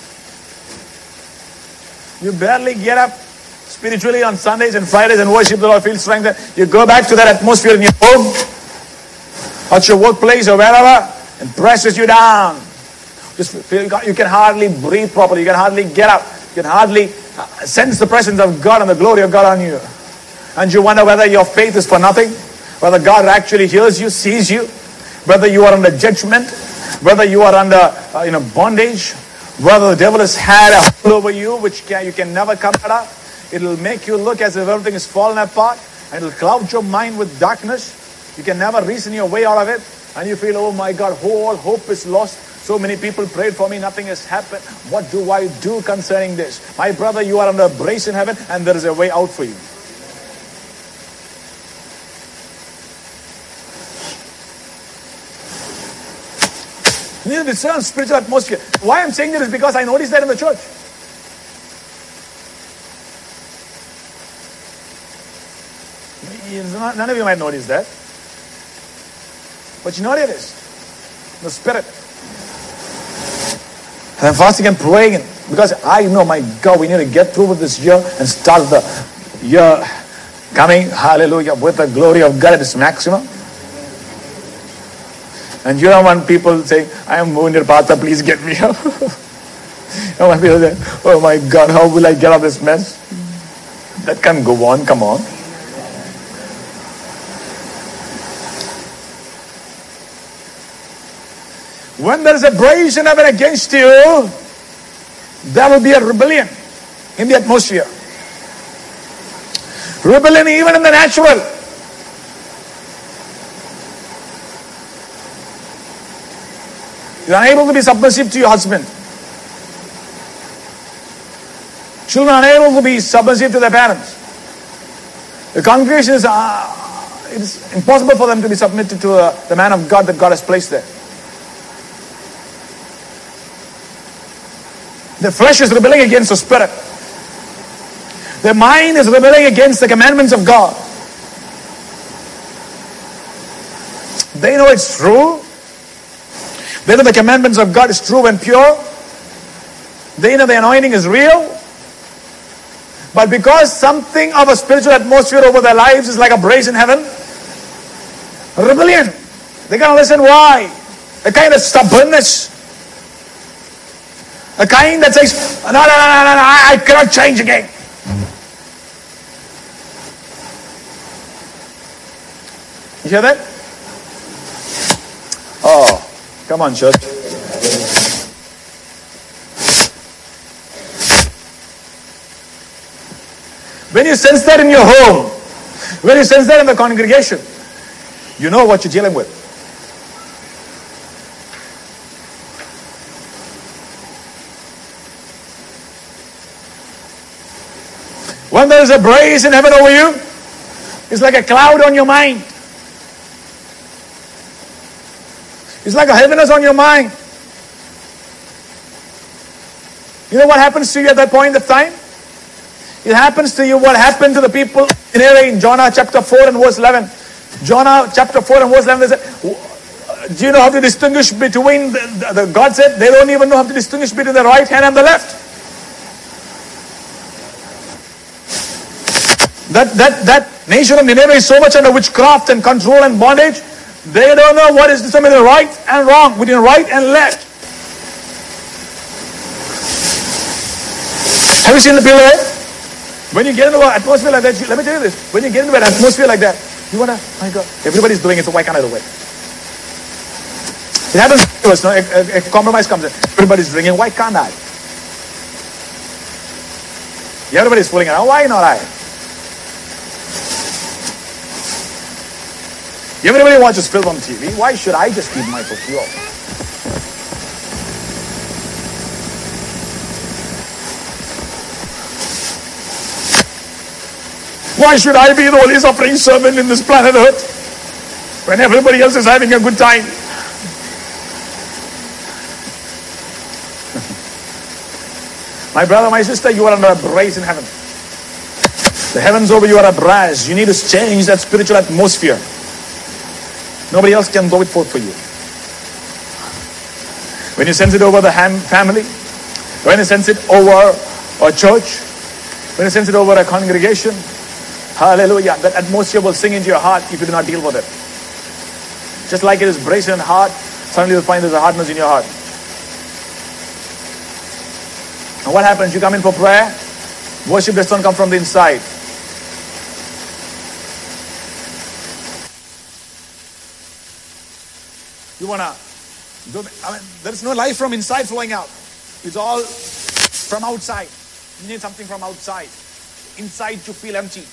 You barely get up spiritually on Sundays and Fridays and worship the Lord, feel strengthened. You go back to that atmosphere in your home, at your workplace or wherever, and presses you down. Just feel, you can hardly breathe properly. You can hardly get up. You can hardly sense the presence of God and the glory of God on you. And you wonder whether your faith is for nothing, whether God actually hears you, sees you, whether you are under judgment, whether you are under uh, you know bondage, whether the devil has had a hold over you which can, you can never come out of. It'll make you look as if everything is fallen apart, and it'll cloud your mind with darkness. You can never reason your way out of it, and you feel, oh my God, all hope is lost. So many people prayed for me, nothing has happened. What do I do concerning this? My brother, you are under a brace in heaven, and there is a way out for you. You need to discern spiritual atmosphere. Why I'm saying this is because I noticed that in the church. None of you might notice that. But you know what it is? The Spirit. And I'm fasting and praying. Because I know, my God, we need to get through with this year and start the year coming, hallelujah, with the glory of God at its maximum. And you don't want people saying, I am wounded, Pastor, please get me out. I want people to say, oh my God, how will I get out of this mess? That can't go on, come on. When there is a brace in heaven against you, there will be a rebellion in the atmosphere. Rebellion even in the natural. You are unable to be submissive to your husband. Children are unable to be submissive to their parents. The congregation is, uh, it is impossible for them to be submitted to uh, the man of God that God has placed there. The flesh is rebelling against the spirit. The mind is rebelling against the commandments of God. They know it's true. They know the commandments of God is true and pure. They know the anointing is real. But because something of a spiritual atmosphere over their lives is like a brace in heaven, rebellion. They can't listen. Why? A kind of stubbornness. A kind that says, no, no, no, no, no, I, I cannot change again. You hear that? Oh, come on, church. When you sense that in your home, when you sense that in the congregation, you know what you're dealing with. When there is a brace in heaven over you, it's like a cloud on your mind. It's like a heaviness on your mind. You know what happens to you at that point of time? It happens to you what happened to the people in in Jonah chapter four and verse eleven. Jonah chapter four and verse eleven, they said, do you know how to distinguish between, the, the, the, God said, they don't even know how to distinguish between the right hand and the left. That, that, that nation of Nineveh is so much under witchcraft and control and bondage. They don't know what is between the right and wrong, between right and left. Have you seen the people there? When you get into an atmosphere like that, let me tell you this. When you get into an atmosphere like that, you want to, my God, everybody's doing it, so why can't I do it? It happens to us, no? A, a, a compromise comes in. Everybody's drinking, why can't I? Everybody's fooling around, why not I? Everybody watches film on T V, why should I just keep my foot pure? Why should I be the only suffering servant in this planet Earth when everybody else is having a good time? My brother, my sister, you are under a brace in heaven. The heavens over you are a brass. You need to change that spiritual atmosphere. Nobody else can go it forth for you. When you sense it over the ham family, when you sense it over a church, when you sense it over a congregation, hallelujah, that atmosphere will sing into your heart if you do not deal with it. Just like it is braced in the heart, suddenly you'll find there's a hardness in your heart. And what happens? You come in for prayer, worship does not come from the inside. You wanna do, I mean, there's no life from inside flowing out. It's all from outside. You need something from outside. Inside you feel empty.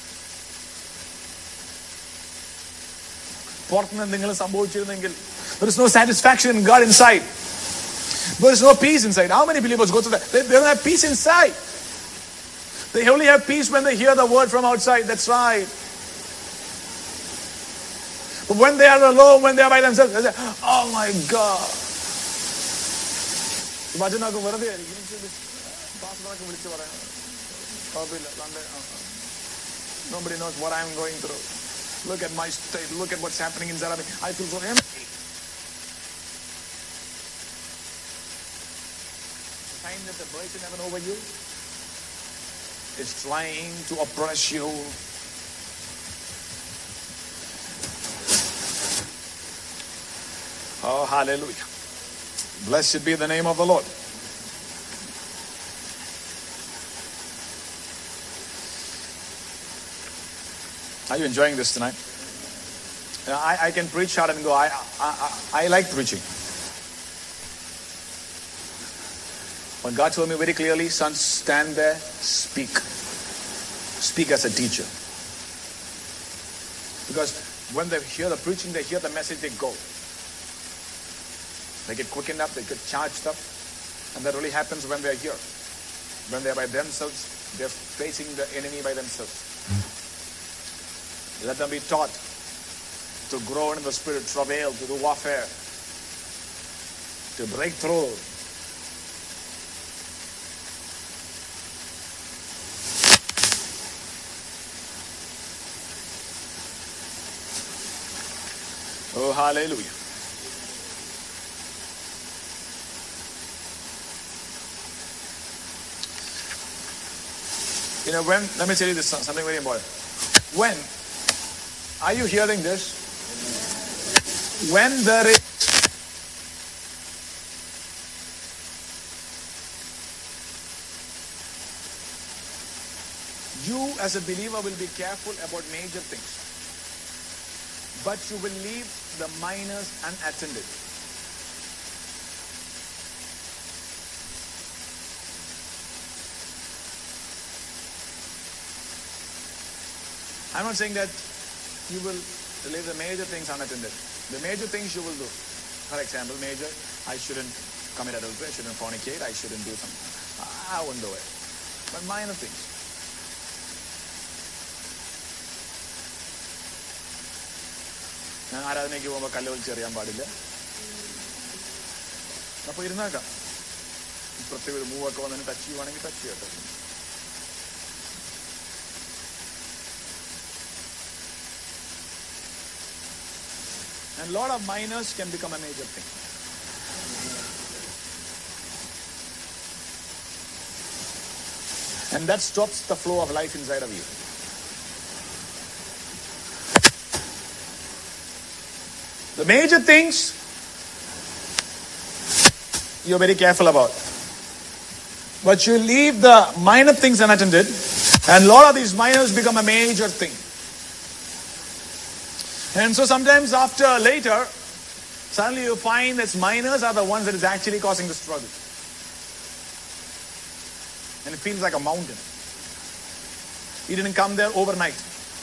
There is no satisfaction in God inside. There is no peace inside. How many believers go through that? They, they don't have peace inside. They only have peace when they hear the word from outside. That's right. But when they are alone, when they are by themselves, they say, oh my God. Nobody knows what I'm going through. Look at my state. Look at what's happening inside of me. I feel so empty. The sign that the voice in heaven over you is trying to oppress you. Oh, hallelujah. Blessed be the name of the Lord. Are you enjoying this tonight? You know, I, I can preach out and go. I, I, I, I like preaching. When God told me very clearly, son, stand there, speak. Speak as a teacher. Because when they hear the preaching, they hear the message, they go. They get quickened up, they get charged up. And that really happens when they're here. When they're by themselves, they're facing the enemy by themselves. Let them be taught to grow in the spirit, travail, to do warfare, to break through. Oh, hallelujah. You know, when, let me tell you this, something very important. When, are you hearing this? When there is you as a believer will be careful about major things, but you will leave the minors unattended. I'm not saying that you will leave the major things unattended. The major things you will do. For example, major, I shouldn't commit adultery, I shouldn't fornicate, I shouldn't do something. I won't do it. But minor things. ഞാൻ ആരാധനയ്ക്ക് പോകുമ്പോൾ കല്ല് വലിച്ചെറിയാൻ പാടില്ല. അപ്പോൾ ഇരുന്നേക്കാം. പ്രത്യേക ഒരു മൂവൊക്കെ വന്നിട്ട് touch ചെയ്യുവാണെങ്കിൽ ടച്ച് ചെയ്യട്ടെ. And a lot of minors can become a major thing. And that stops the flow of life inside of you. The major things you're very careful about. But you leave the minor things unattended, and a lot of these minors become a major thing. And so sometimes after later, suddenly you find that minors are the ones that is actually causing the struggle. And it feels like a mountain. He didn't come there overnight.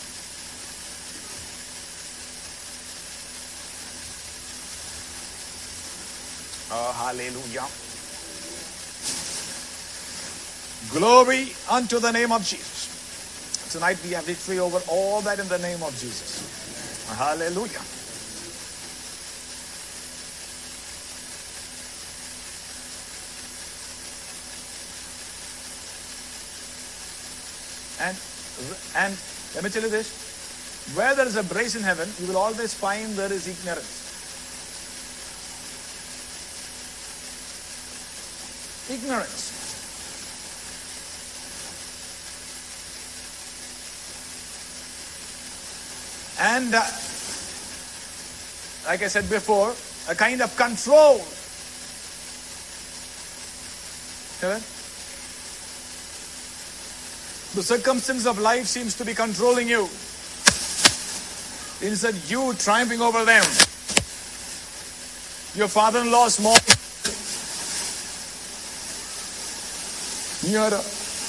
Oh, hallelujah. Glory unto the name of Jesus. Tonight we have victory over all that in the name of Jesus. Hallelujah. And, and let me tell you this. Where there is a brace in heaven, you will always find there is ignorance. Ignorance. And uh, like I said before, a kind of control. Amen? The circumstance of life seems to be controlling you. Instead, you triumphing over them. Your father-in-law is more. Near,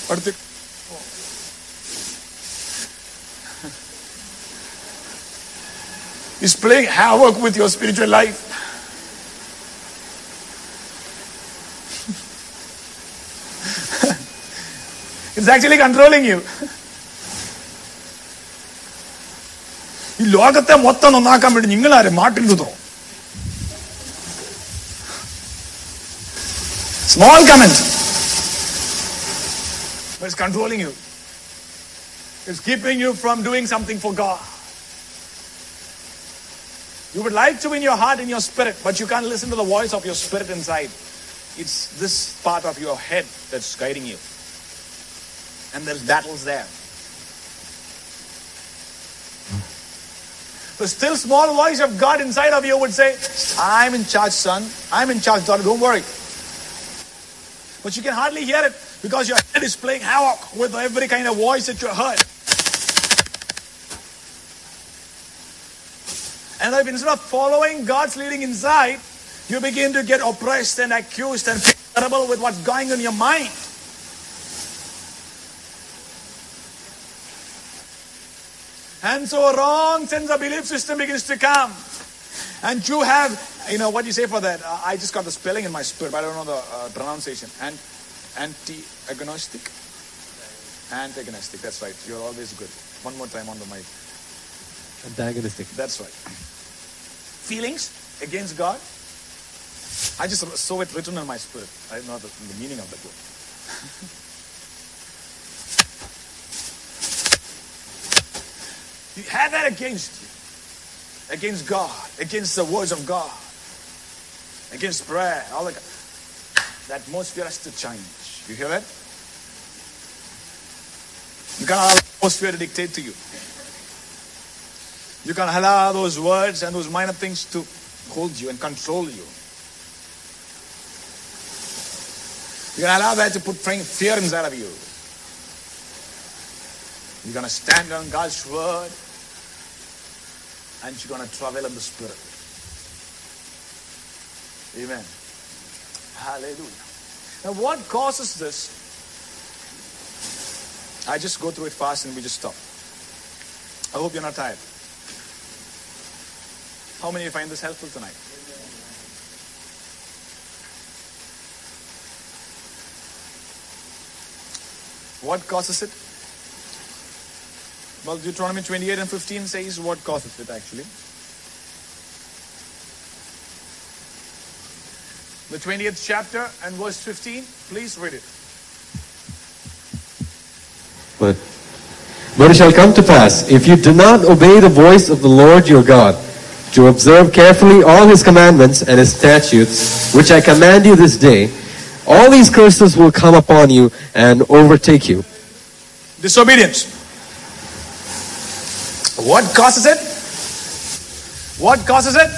He's playing havoc with your spiritual life. It's actually controlling you. ഈ ലോകത്തെ മൊത്തം നന്നാക്കാൻ വേണ്ടി നിങ്ങളാരെ Mattil കുതോ? Small comment. But it's controlling you. It's keeping you from doing something for God. You would like to in your heart, in your spirit, but you can't listen to the voice of your spirit inside. It's this part of your head that's guiding you. And there's battles there. The still small voice of God inside of you would say, I'm in charge, son. I'm in charge, daughter. Don't worry. But you can hardly hear it because your head is playing havoc with every kind of voice that you heard. And if instead of following God's leading inside, you begin to get oppressed and accused and feel terrible with what's going on in your mind. And so a wrong sense of belief system begins to come. And you have, you know, what do you say for that? Uh, I just got the spelling in my spirit, but I don't know the uh, pronunciation. And anti-agnostic? Antagonistic, that's right. You're always good. One more time on the mic. Antagonistic. That's right. Feelings against God. I just saw it written in my spirit. I don't know the, the meaning of that word. You have that against you. Against God. Against the words of God. Against prayer. All the, the atmosphere has to change. You hear that? You can't allow the atmosphere to dictate to you. You can't allow those words and those minor things to hold you and control you. You can allow that to put fear inside of you. You're going to stand on God's word and you're going to travel in the Spirit. Amen. Hallelujah. Now what causes this? I just go through it fast and we just stop. I hope you're not tired. How many of you find this helpful tonight? What causes it? Well, Deuteronomy twenty-eight and fifteen says what causes it actually. the twentieth chapter and verse fifteen. Please read it. But, but it shall come to pass, if you do not obey the voice of the Lord your God, to observe carefully all his commandments and his statutes, which I command you this day, all these curses will come upon you and overtake you. Disobedience. What causes it? What causes it?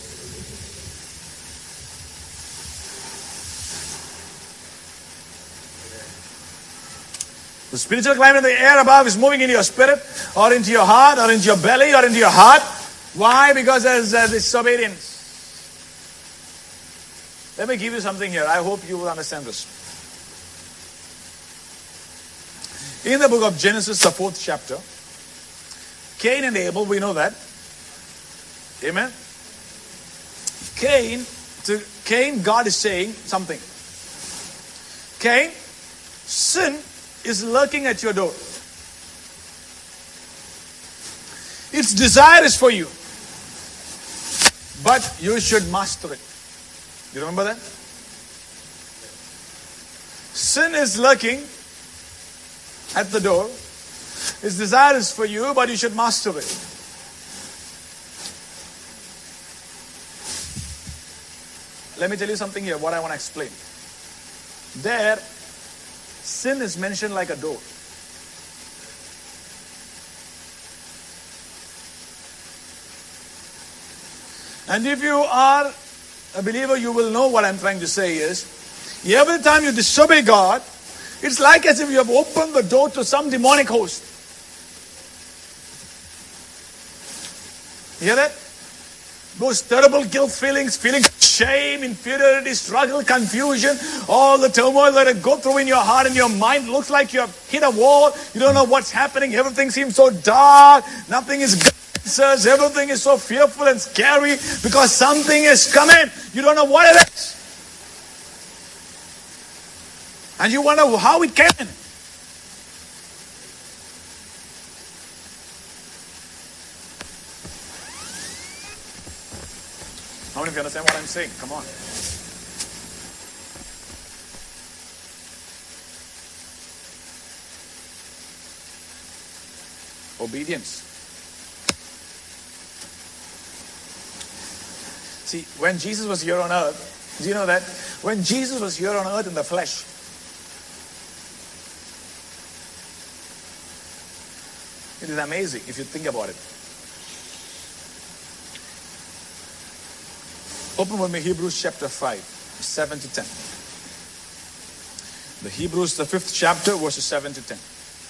The spiritual climate in the air above is moving into your spirit, or into your heart, or into your belly, or into your heart. Why? Because there's uh, disobedience. Let me give you something here. I hope you will understand this. In the book of Genesis, the fourth chapter, Cain and Abel, we know that. Amen. Cain, to Cain, God is saying something. Cain, sin is lurking at your door. Its desire is for you, but you should master it. You remember that? Sin is lurking at the door. Its desire is for you, but you should master it. Let me tell you something here, what I want to explain. There, sin is mentioned like a door. And if you are a believer, you will know what I'm trying to say is, every time you disobey God, it's like as if you have opened the door to some demonic host. You hear that? Those terrible guilt feelings, feeling shame, inferiority, struggle, confusion, all the turmoil that it go through in your heart and your mind. Looks like you have hit a wall. You don't know what's happening. Everything seems so dark. Nothing is good. Answers. Everything is so fearful and scary because something is coming. You don't know what it is. And you wonder how it came in. How many of you understand what I'm saying? Come on. Obedience. See, when Jesus was here on earth, do you know that? When Jesus was here on earth in the flesh, it is amazing if you think about it. Open with me Hebrews chapter five, seven to ten. The Hebrews, the fifth chapter, verses seven to ten.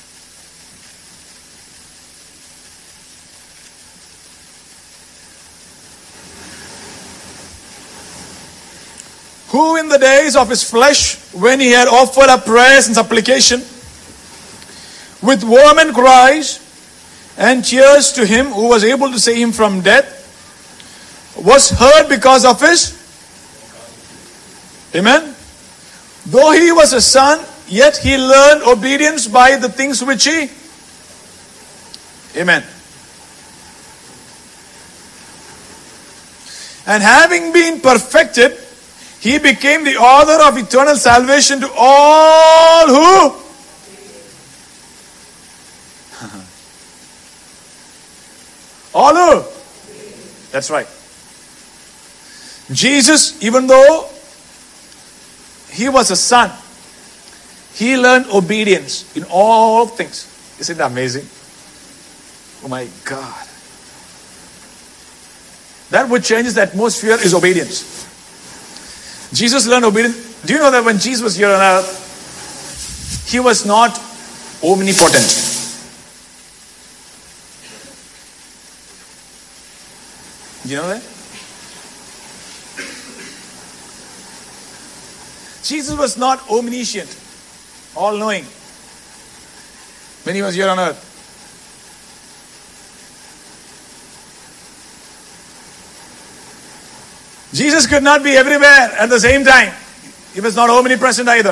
Who in the days of his flesh, when he had offered up prayers and supplication, with vehement cries and tears to him who was able to save him from death, was heard because of his, amen. Though he was a son, yet he learned obedience by the things which he, amen. And having been perfected, he became the author of eternal salvation to all who, all who, that's right. Jesus, even though he was a son, he learned obedience in all things. Isn't that amazing? Oh my God. That which changes the atmosphere is obedience. Jesus learned obedience. Do you know that when Jesus was here on earth, he was not omnipotent. Do you know that? Jesus was not omniscient, all-knowing, when he was here on earth. Jesus could not be everywhere at the same time. He was not omnipresent either.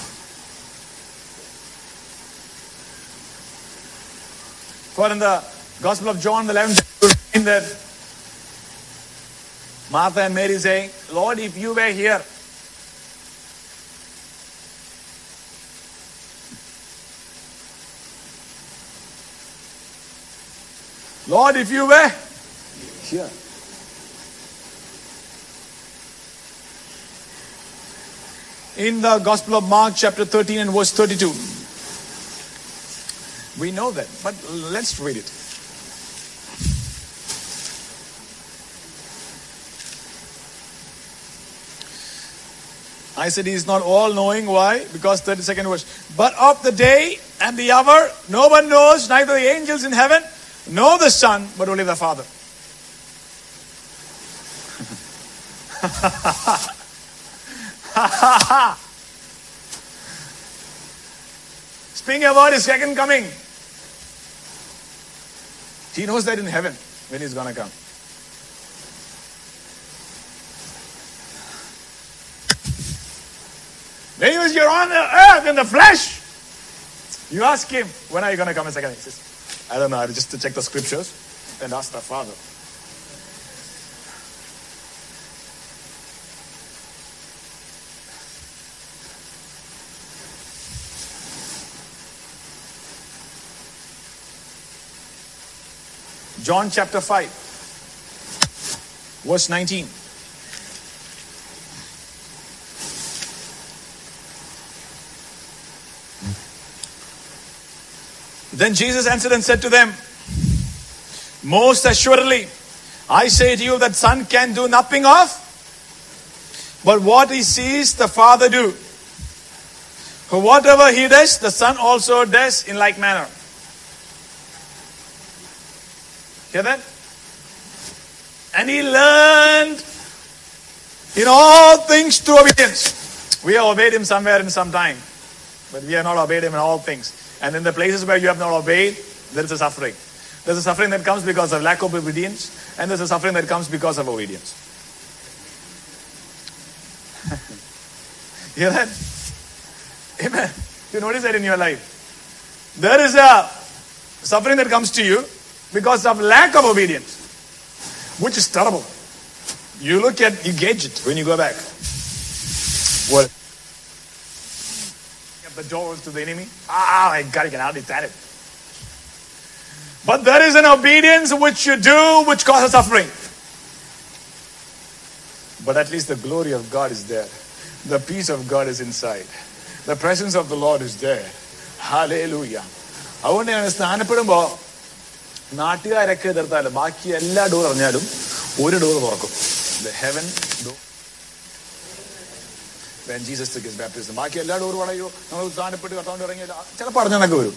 For in the Gospel of John, the eleventh chapter, in that Martha and Mary saying, Lord, if you were here, Lord, if you were here. In the Gospel of Mark, chapter thirteen and verse thirty-two. We know that, but let's read it. I said he is not all-knowing. Why? Because thirty-second verse. But of the day and the hour, no one knows, neither the angels in heaven, nor the Son, but only the Father. Speaking about his second coming. He knows that in heaven when he's going to come. When he was here on the earth in the flesh, you ask him, when are you going to come a second? He says, I don't know, I just to check the scriptures and ask the Father. John chapter five, verse nineteen. Then Jesus answered and said to them, most assuredly, I say to you that Son can do nothing of, but what he sees the Father do. For whatever he does, the Son also does in like manner. Hear that? And he learned in all things through obedience. We have obeyed him somewhere in some time, but we have not obeyed him in all things. And in the places where you have not obeyed, there is a suffering. There's a suffering that comes because of lack of obedience, and there's a suffering that comes because of obedience. Hear that? Amen. You notice that in your life. There is a suffering that comes to you because of lack of obedience, which is terrible. You look at, you gauge it when you go back. What? The doors to the enemy. Ah, my God, you can hardly stand it. But there is an obedience which you do which causes suffering. But at least the glory of God is there. The peace of God is inside. The presence of the Lord is there. Hallelujah. അതുകൊണ്ടാണ് സ്നാനപ്പെടുമ്പോ നാട്ടുകാരൊക്കെ എതിർത്താലും ബാക്കി എല്ലാ door അറിഞ്ഞാലും ഒരു door തുറക്കും. The heaven door. When Jesus took his baptism. ബാക്കി എല്ലാ ഡോറും അടയോ നമ്മൾ സ്നാനപ്പെട്ട് കർത്താവിന്റെ ഇറങ്ങിയില്ല ചിലപ്പോൾ അടഞ്ഞൊക്കെ വരും.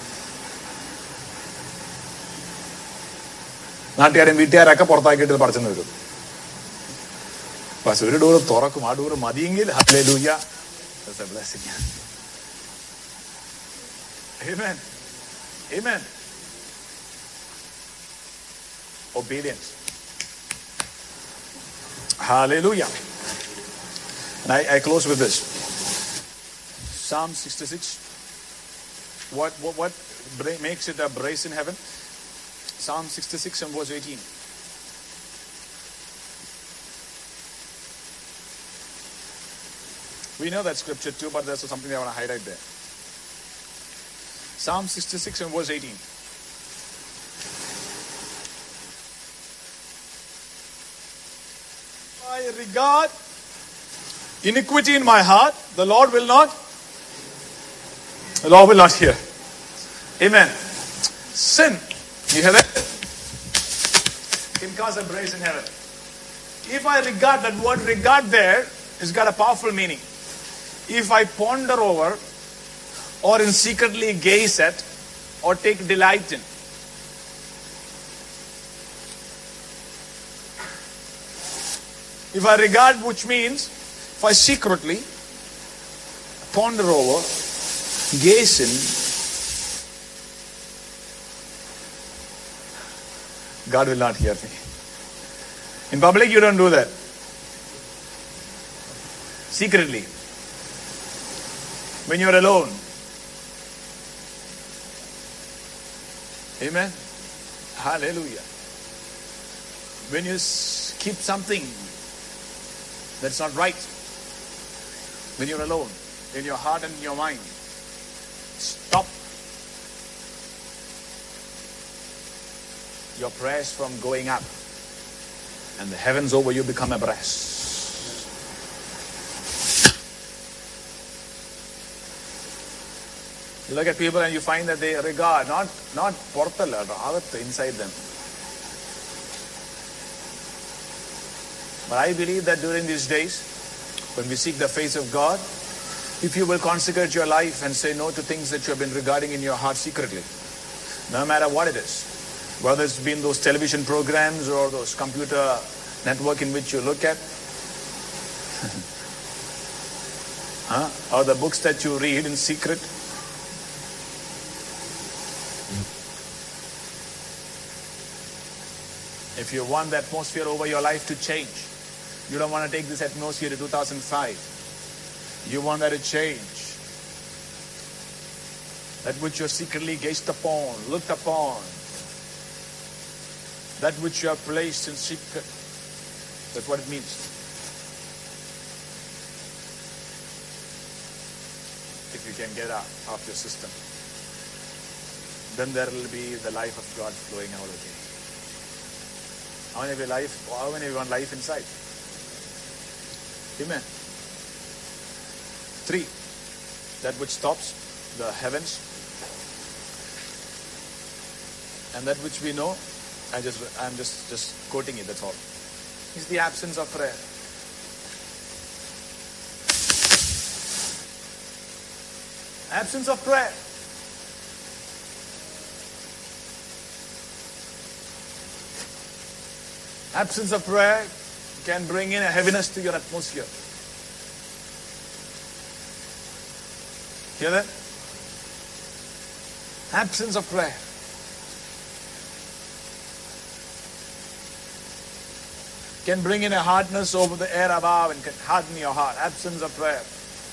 നാട്ടുകാരും വീട്ടുകാരൊക്കെ പുറത്താക്കിയിട്ട് പറിച്ചെന്ന് വരും. പക്ഷെ ഒരു ഡോറ് തുറക്കും. ആ ഡോറ് മതിയെങ്കിൽ hallelujah. That's a blessing. Amen. Amen. Obedience. Hallelujah. And I, I close with this. Psalm sixty-six. What, what, what makes it a brace in heaven? Psalm sixty-six and verse eighteen. We know that scripture too, but there's something I want to highlight there. Psalm sixty-six and verse eighteen. I regard iniquity in my heart, the Lord will not, the Lord will not hear. Amen. Sin, you hear that? Can cause a brace in heaven. If I regard, that word regard there has got a powerful meaning. If I ponder over, or in secretly gaze at, or take delight in. If I regard, which means, if I secretly ponder over, gaze in, God will not hear me. In public, you don't do that. Secretly. When you're alone. Amen. Hallelujah. When you s- keep something that's not right, when you're alone, in your heart and in your mind, stop your prayers from going up, and the heavens over you become a brass. You look at people and you find that they regard, not not porthala, inside them. But I believe that during these days, when we seek the face of God, if you will consecrate your life and say no to things that you have been regarding in your heart secretly, no matter what it is, whether it's been those television programs or those computer network in which you look at, huh? or the books that you read in secret, if you want the atmosphere over your life to change, you don't want to take this atmosphere to two thousand five. You want that to change. That which you are secretly gazed upon, looked upon, that which you are placed in secret. That's what it means. If you can get out of your system, then there will be the life of God flowing out again. How many of you life? How many of you want life inside? Amen. Three, that which stops the heavens, and that which we know. I just, I'm just, just quoting it. That's all. Is the absence of prayer. Absence of prayer. Absence of prayer can bring in a heaviness to your atmosphere. Hear that? Absence of prayer. Can bring in a hardness over the air above and can harden your heart. Absence of prayer.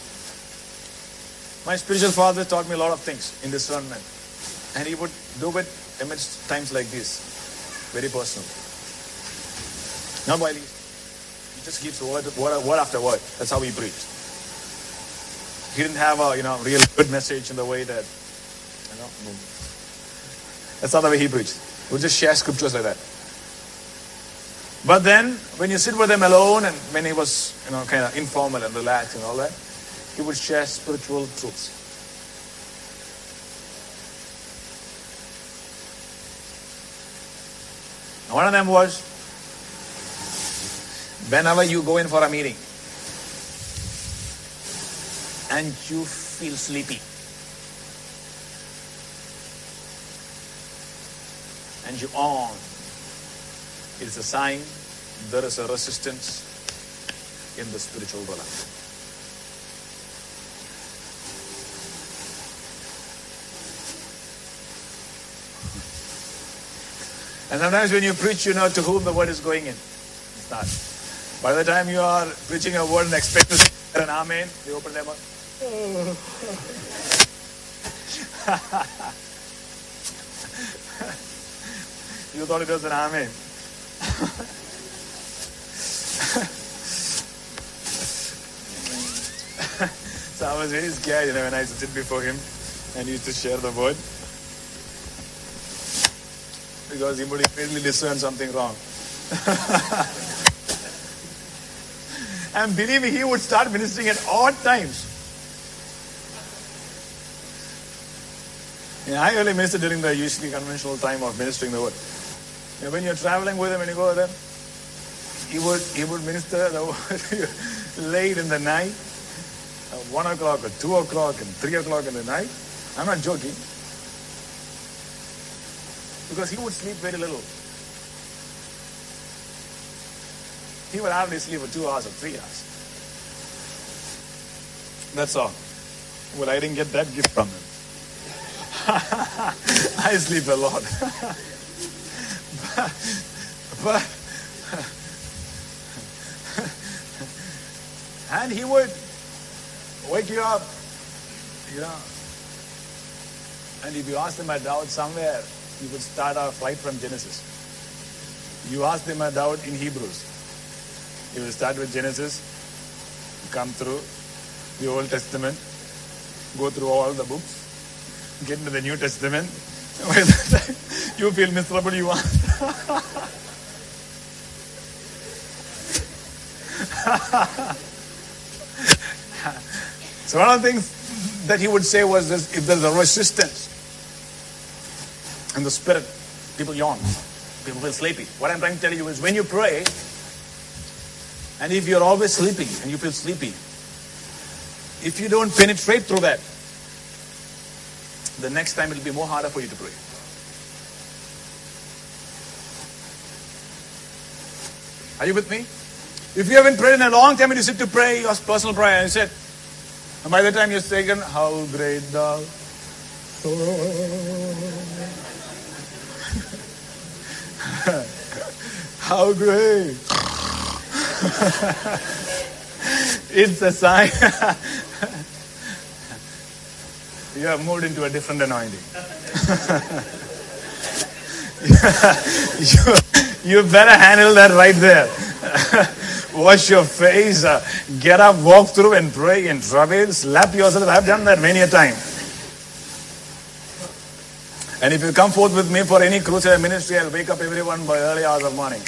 My spiritual father taught me a lot of things in discernment. And he would do it amidst times like this. Very personal. Not while he, he just gives word, word, word after word. That's how he preached. He didn't have a, you know, real good message in the way that, you know, that's not the way he preached. He would just share scriptures like that. But then, when you sit with him alone, and when he was, you know, kind of informal and relaxed and all that, he would share spiritual truths. And one of them was, whenever you go in for a meeting and you feel sleepy and you on, it is a sign there is a resistance in the spiritual realm. And sometimes when you preach, you know to whom the word is going in. It's not. By the time you are preaching a word and expect to hear an amen, they open their mouth. You thought it was an amen. So I was very scared, you know, when I used to sit before him and used to share the word. Because he would immediately discern something wrong. And believe me, he would start ministering at odd times. Yeah, I only minister during the usually conventional time of ministering the word. You know, when you're traveling with him and you go there, he would he would minister the word late in the night, at one o'clock or two o'clock and three o'clock in the night. I'm not joking. Because he would sleep very little. He would hardly sleep for two hours or three hours. That's all. Well, I didn't get that gift from him. I sleep a lot. but, but and he would wake you up, you know. And if you ask him a doubt somewhere, you would start off right from Genesis. You ask them a doubt in Hebrews. You will start with Genesis, come through the Old Testament, go through all the books, get into the New Testament. By the time you feel miserable, you want. So one of the things that he would say was this: if there's a resistance in the spirit, people yawn, people feel sleepy. What I'm trying to tell you is when you pray, and if you're always sleeping and you feel sleepy, if you don't penetrate through that, the next time it'll be more harder for you to pray. Are you with me? If you haven't prayed in a long time and you sit to pray your personal prayer and you said, and by the time you're saying, how great thou. How great. It's a sign. You have moved into a different anointing. you, you better handle that right there. Wash your face, uh, get up, walk through and pray and travail, slap yourself. I've done that many a time. And if you come forth with me for any crusade ministry, I'll wake up everyone by early hours of morning.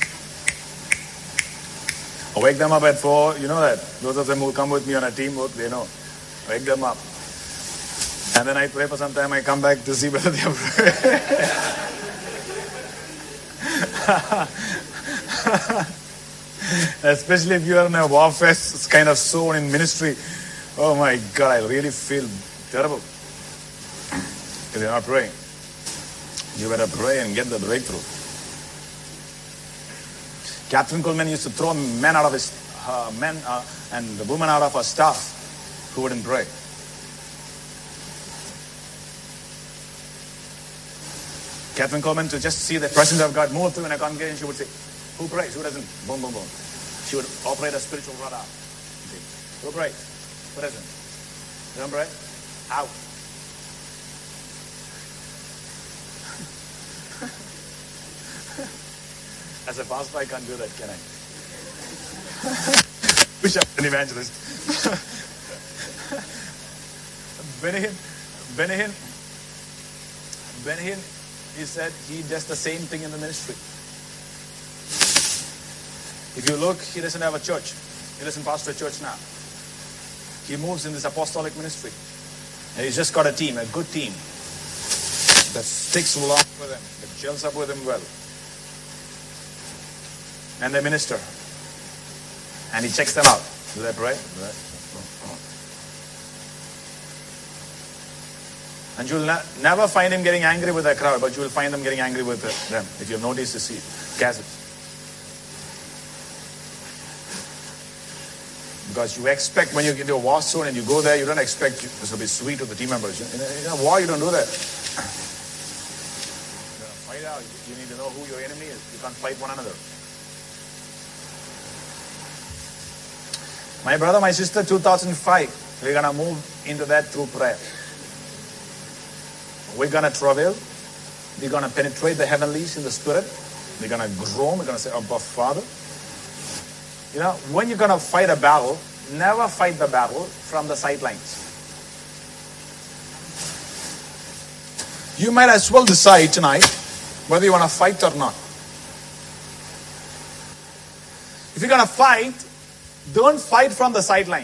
I'll wake them up at four, you know that. Those of them who come with me on a teamwork, they know. Wake them up. And then I pray for some time, I come back to see whether they are praying. Especially if you are in a warfare kind of zone in ministry. Oh my God, I really feel terrible. If you're not praying, you better pray and get the breakthrough. Catherine Coleman used to throw men out of his uh, men uh, and the women out of her staff who wouldn't pray. Catherine Coleman, to just see the presence of God move through in a congregation, she would say, who prays? Who doesn't? Boom, boom, boom. She would operate a spiritual radar. Who prays? Who doesn't? You don't pray? Out. As a pastor, I can't do that, can I? Wish I was an evangelist. Benahin, Benahin, Benahin, he said he does the same thing in the ministry. If you look, he doesn't have a church. He doesn't pastor a church now. He moves in this apostolic ministry. And he's just got a team, a good team, that sticks along with him, that gels up with him well. And they minister. And he checks them out. Do they pray? Do they? And you'll ne- never find him getting angry with the crowd, but you will find them getting angry with them. If you've noticed the seed, cassettes. Because you expect when you get to a war zone and you go there, you don't expect this will be sweet with the team members. In a, in a war, you don't do that. You know, fight out. You need to know who your enemy is. You can't fight one another. My brother, my sister, two thousand five, we're going to move into that through prayer. We're going to travail. We're going to penetrate the heavenlies in the spirit. We're going to groan. We're going to say, Abba, Father. You know, when you're going to fight a battle, never fight the battle from the sidelines. You might as well decide tonight whether you want to fight or not. If you're going to fight, don't fight from the sideline.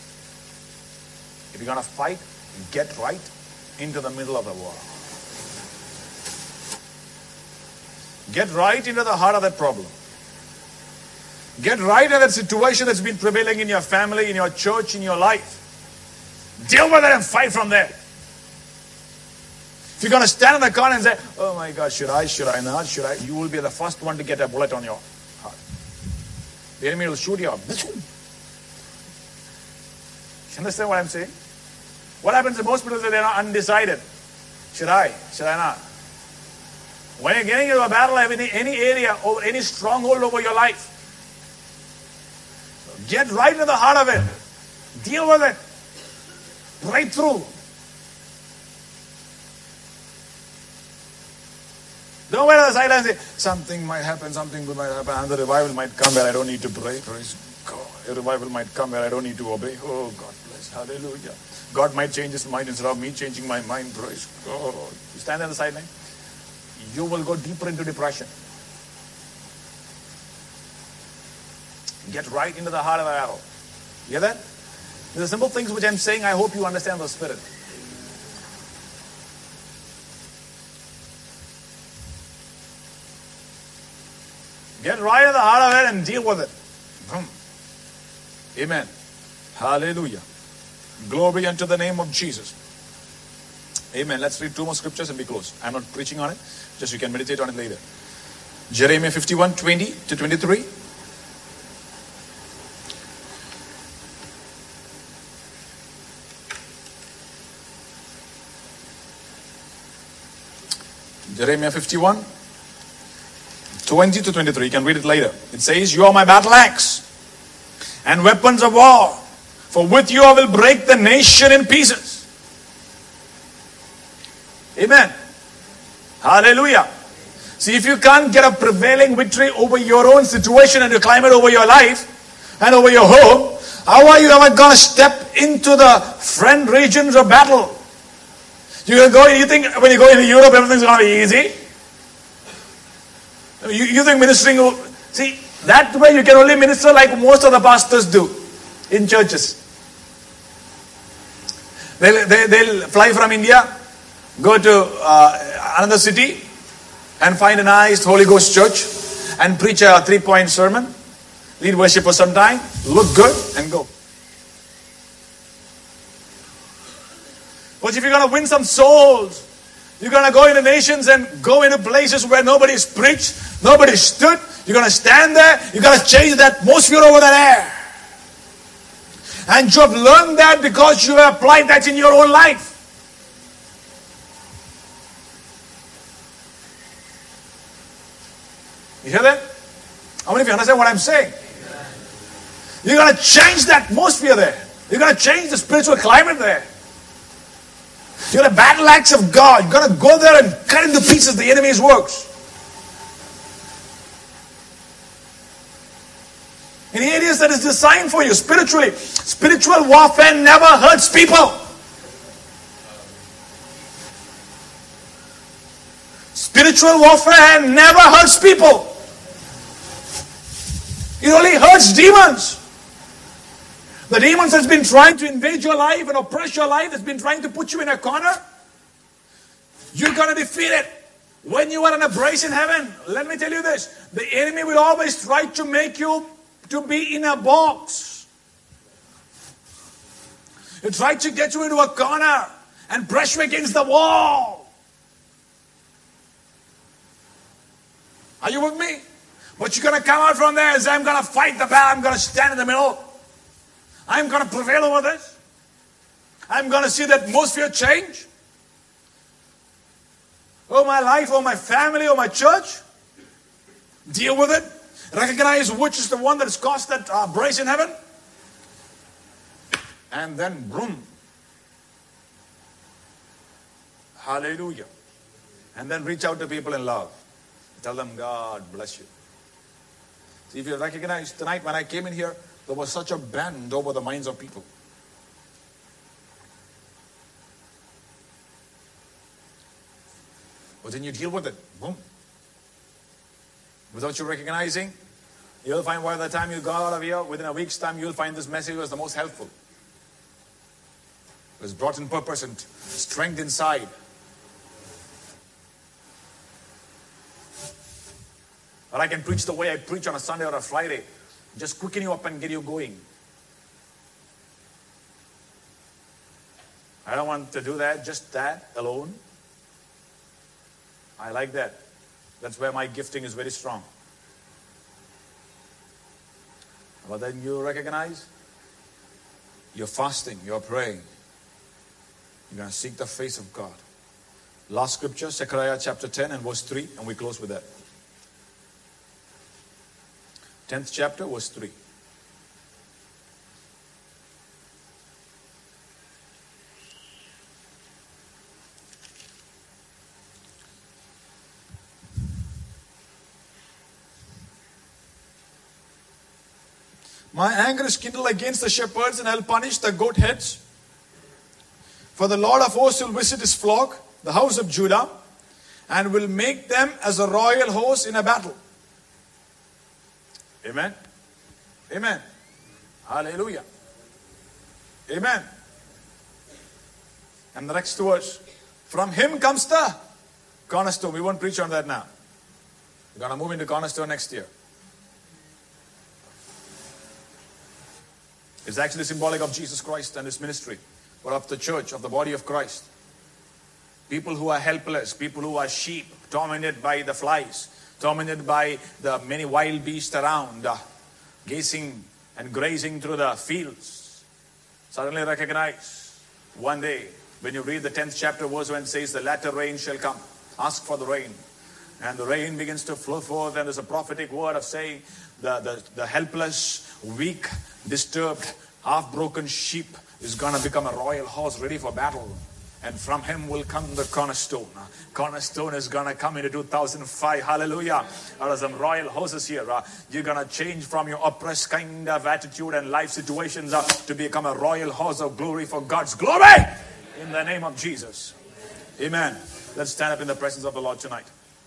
If you're going to fight, get right into the middle of the war. Get right into the heart of that problem. Get right in that situation that's been prevailing in your family, in your church, in your life. Deal with it and fight from there. If you're going to stand in the corner and say, oh my God, should I, should I not, should I? You will be the first one to get a bullet on your heart. The enemy will shoot you up. You understand what I'm saying? What happens to most people is they're not undecided. Should I? Should I not? When you're getting into a battle of any, any area or any stronghold over your life, get right to the heart of it. Deal with it. Right through. Don't wait on the sideline and say, something might happen, something good might happen, and the revival might come where I don't need to pray. Praise God. A revival might come where I don't need to obey. Oh, God bless. Hallelujah. God might change his mind instead of me changing my mind. Praise God. You stand on the sideline, you will go deeper into depression. Get right into the heart of the arrow. You hear that? These are simple things which I'm saying. I hope you understand the spirit. Get right in the heart of it and deal with it. Boom. Amen. Hallelujah. Glory unto the name of Jesus. Amen. Let's read two more scriptures and be closed. I'm not preaching on it. Just you can meditate on it later. Jeremiah fifty-one, twenty to twenty-three. Jeremiah fifty-one, twenty to twenty-three. You can read it later. It says, you are my battle axe and weapons of war. For with you I will break the nation in pieces. Amen. Hallelujah. See, if you can't get a prevailing victory over your own situation and you climb it over your life and over your home, how are you ever going to step into the front regions of battle? You go. You think when you go into Europe, everything's going to be easy? You, you think ministering? See, that way you can only minister like most of the pastors do in churches. They'll, they, they'll fly from India, go to uh, another city, and find a nice Holy Ghost church, and preach a three-point sermon, lead worship for some time, look good, and go. But if you're going to win some souls, you're going to go into nations and go into places where nobody's preached, nobody stood. You're going to stand there. You're going to change the atmosphere over there. And you have learned that because you have applied that in your own life. You hear that? How many of you understand what I'm saying? You're going to change the atmosphere there. You're going to change the spiritual climate there. You're a battle axe of God. You're going to go there and cut into pieces the enemy's works. In areas that is designed for you spiritually. Spiritual warfare never hurts people. Spiritual warfare never hurts people. It only hurts demons. The demons that's been trying to invade your life and oppress your life, that's been trying to put you in a corner, you're going to defeat it. When you are in a brace in heaven, let me tell you this, the enemy will always try to make you to be in a box. He'll try to get you into a corner and press you against the wall. Are you with me? But you're going to come out from there and say, I'm going to fight the battle, I'm going to stand in the middle. I'm going to prevail over this. I'm going to see the atmosphere change. Oh, my life, oh, my family, oh, my church. Deal with it. Recognize which is the one that has caused that uh, brace in heaven. And then, boom. Hallelujah. And then reach out to people in love. Tell them, God bless you. See, if you recognize, tonight when I came in here, there was such a bend over the minds of people. But then you deal with it. Boom. Without you recognizing, you'll find by the time you got out of here, within a week's time, you'll find this message was the most helpful. It was brought in purpose and strength inside. Or I can preach the way I preach on a Sunday or a Friday. Just quicken you up and get you going. I don't want to do that, just that alone. I like that. That's where my gifting is very strong. But then you recognize you're fasting, you're praying. You're going to seek the face of God. Last scripture, Zechariah chapter ten and verse three, and we close with that. tenth chapter, verse three. My anger is kindled against the shepherds, and I'll punish the goat heads. For the Lord of hosts will visit his flock, the house of Judah, and will make them as a royal host in a battle. Amen. Amen. Hallelujah. Amen. And the next verse. From him comes the cornerstone. We won't preach on that now. We're going to move into cornerstone next year. It's actually symbolic of Jesus Christ and his ministry, or of the church, of the body of Christ. People who are helpless, people who are sheep, tormented by the flies, tormented by the many wild beasts around, uh, gazing and grazing through the fields. Suddenly recognize one day, when you read the tenth chapter verse when it says, the latter rain shall come. Ask for the rain. And the rain begins to flow forth, and there's a prophetic word of saying, the, the, the helpless, weak, disturbed, half-broken sheep is going to become a royal horse ready for battle. And from him will come the cornerstone. Cornerstone is going to come into two thousand five. Hallelujah. There are some royal horses here. You're going to change from your oppressed kind of attitude and life situations to become a royal horse of glory for God's glory. In the name of Jesus. Amen. Let's stand up in the presence of the Lord tonight.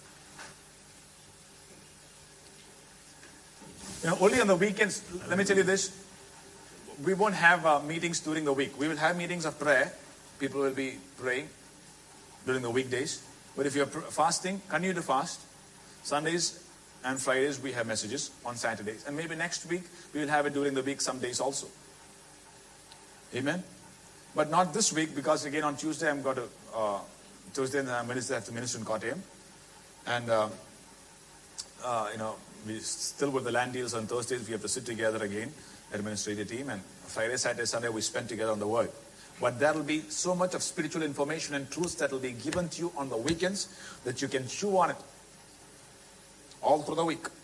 You know, only on the weekends, let me tell you this, we won't have uh, meetings during the week. We will have meetings of prayer. People will be praying during the weekdays. But if you're fasting, continue to fast. Sundays and Fridays we have messages on Saturdays. And maybe next week we will have it during the week some days also. Amen. But not this week, because again on Tuesday I'm going to, uh, Tuesday and Wednesday I have to minister in Kottayam. And, uh, uh, you know, we still with the land deals on Thursdays, we have to sit together again, administrative team, and Friday, Saturday, Sunday, we spend together on the word. But there will be so much of spiritual information and truths that will be given to you on the weekends that you can chew on it all through the week.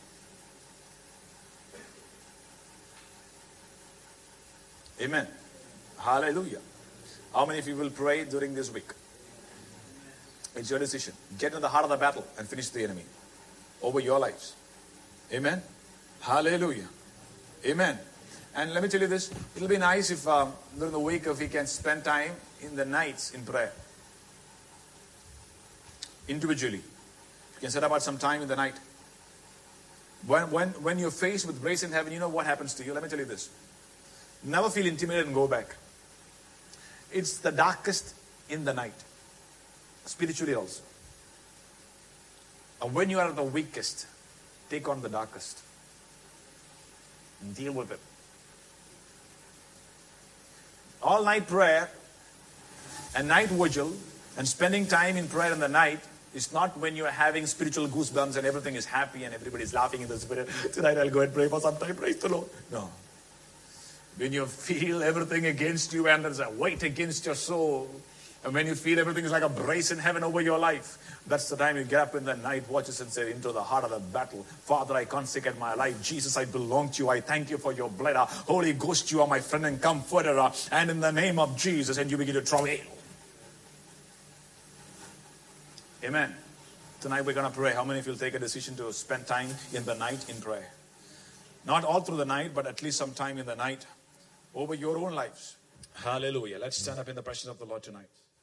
Amen. Hallelujah. How many of you will pray during this week? It's your decision. Get in the heart of the battle and finish the enemy over your lives. Amen. Hallelujah. Amen. And let me tell you this, it'll be nice if um, during the week if we can spend time in the nights in prayer. Individually. You can set apart some time in the night. When, when, when you're faced with grace in heaven, you know what happens to you. Let me tell you this. Never feel intimidated and go back. It's the darkest in the night. Spiritually also. And when you are the weakest, take on the darkest. And deal with it. All night prayer and night vigil and spending time in prayer in the night is not when you are having spiritual goosebumps and everything is happy and everybody is laughing in the spirit. Tonight I'll go and pray for some time. Praise the Lord. No. When you feel everything against you and there's a weight against your soul, and when you feel everything is like a brace in heaven over your life, that's the time you get up in the night watches and say, into the heart of the battle, Father, I consecrate my life. Jesus, I belong to you. I thank you for your blood. Holy Ghost, you are my friend and comforter. And in the name of Jesus, and you begin to travail. Amen. Tonight we're going to pray. How many of you will take a decision to spend time in the night in prayer? Not all through the night, but at least some time in the night over your own lives. Hallelujah. Let's stand up in the presence of the Lord tonight.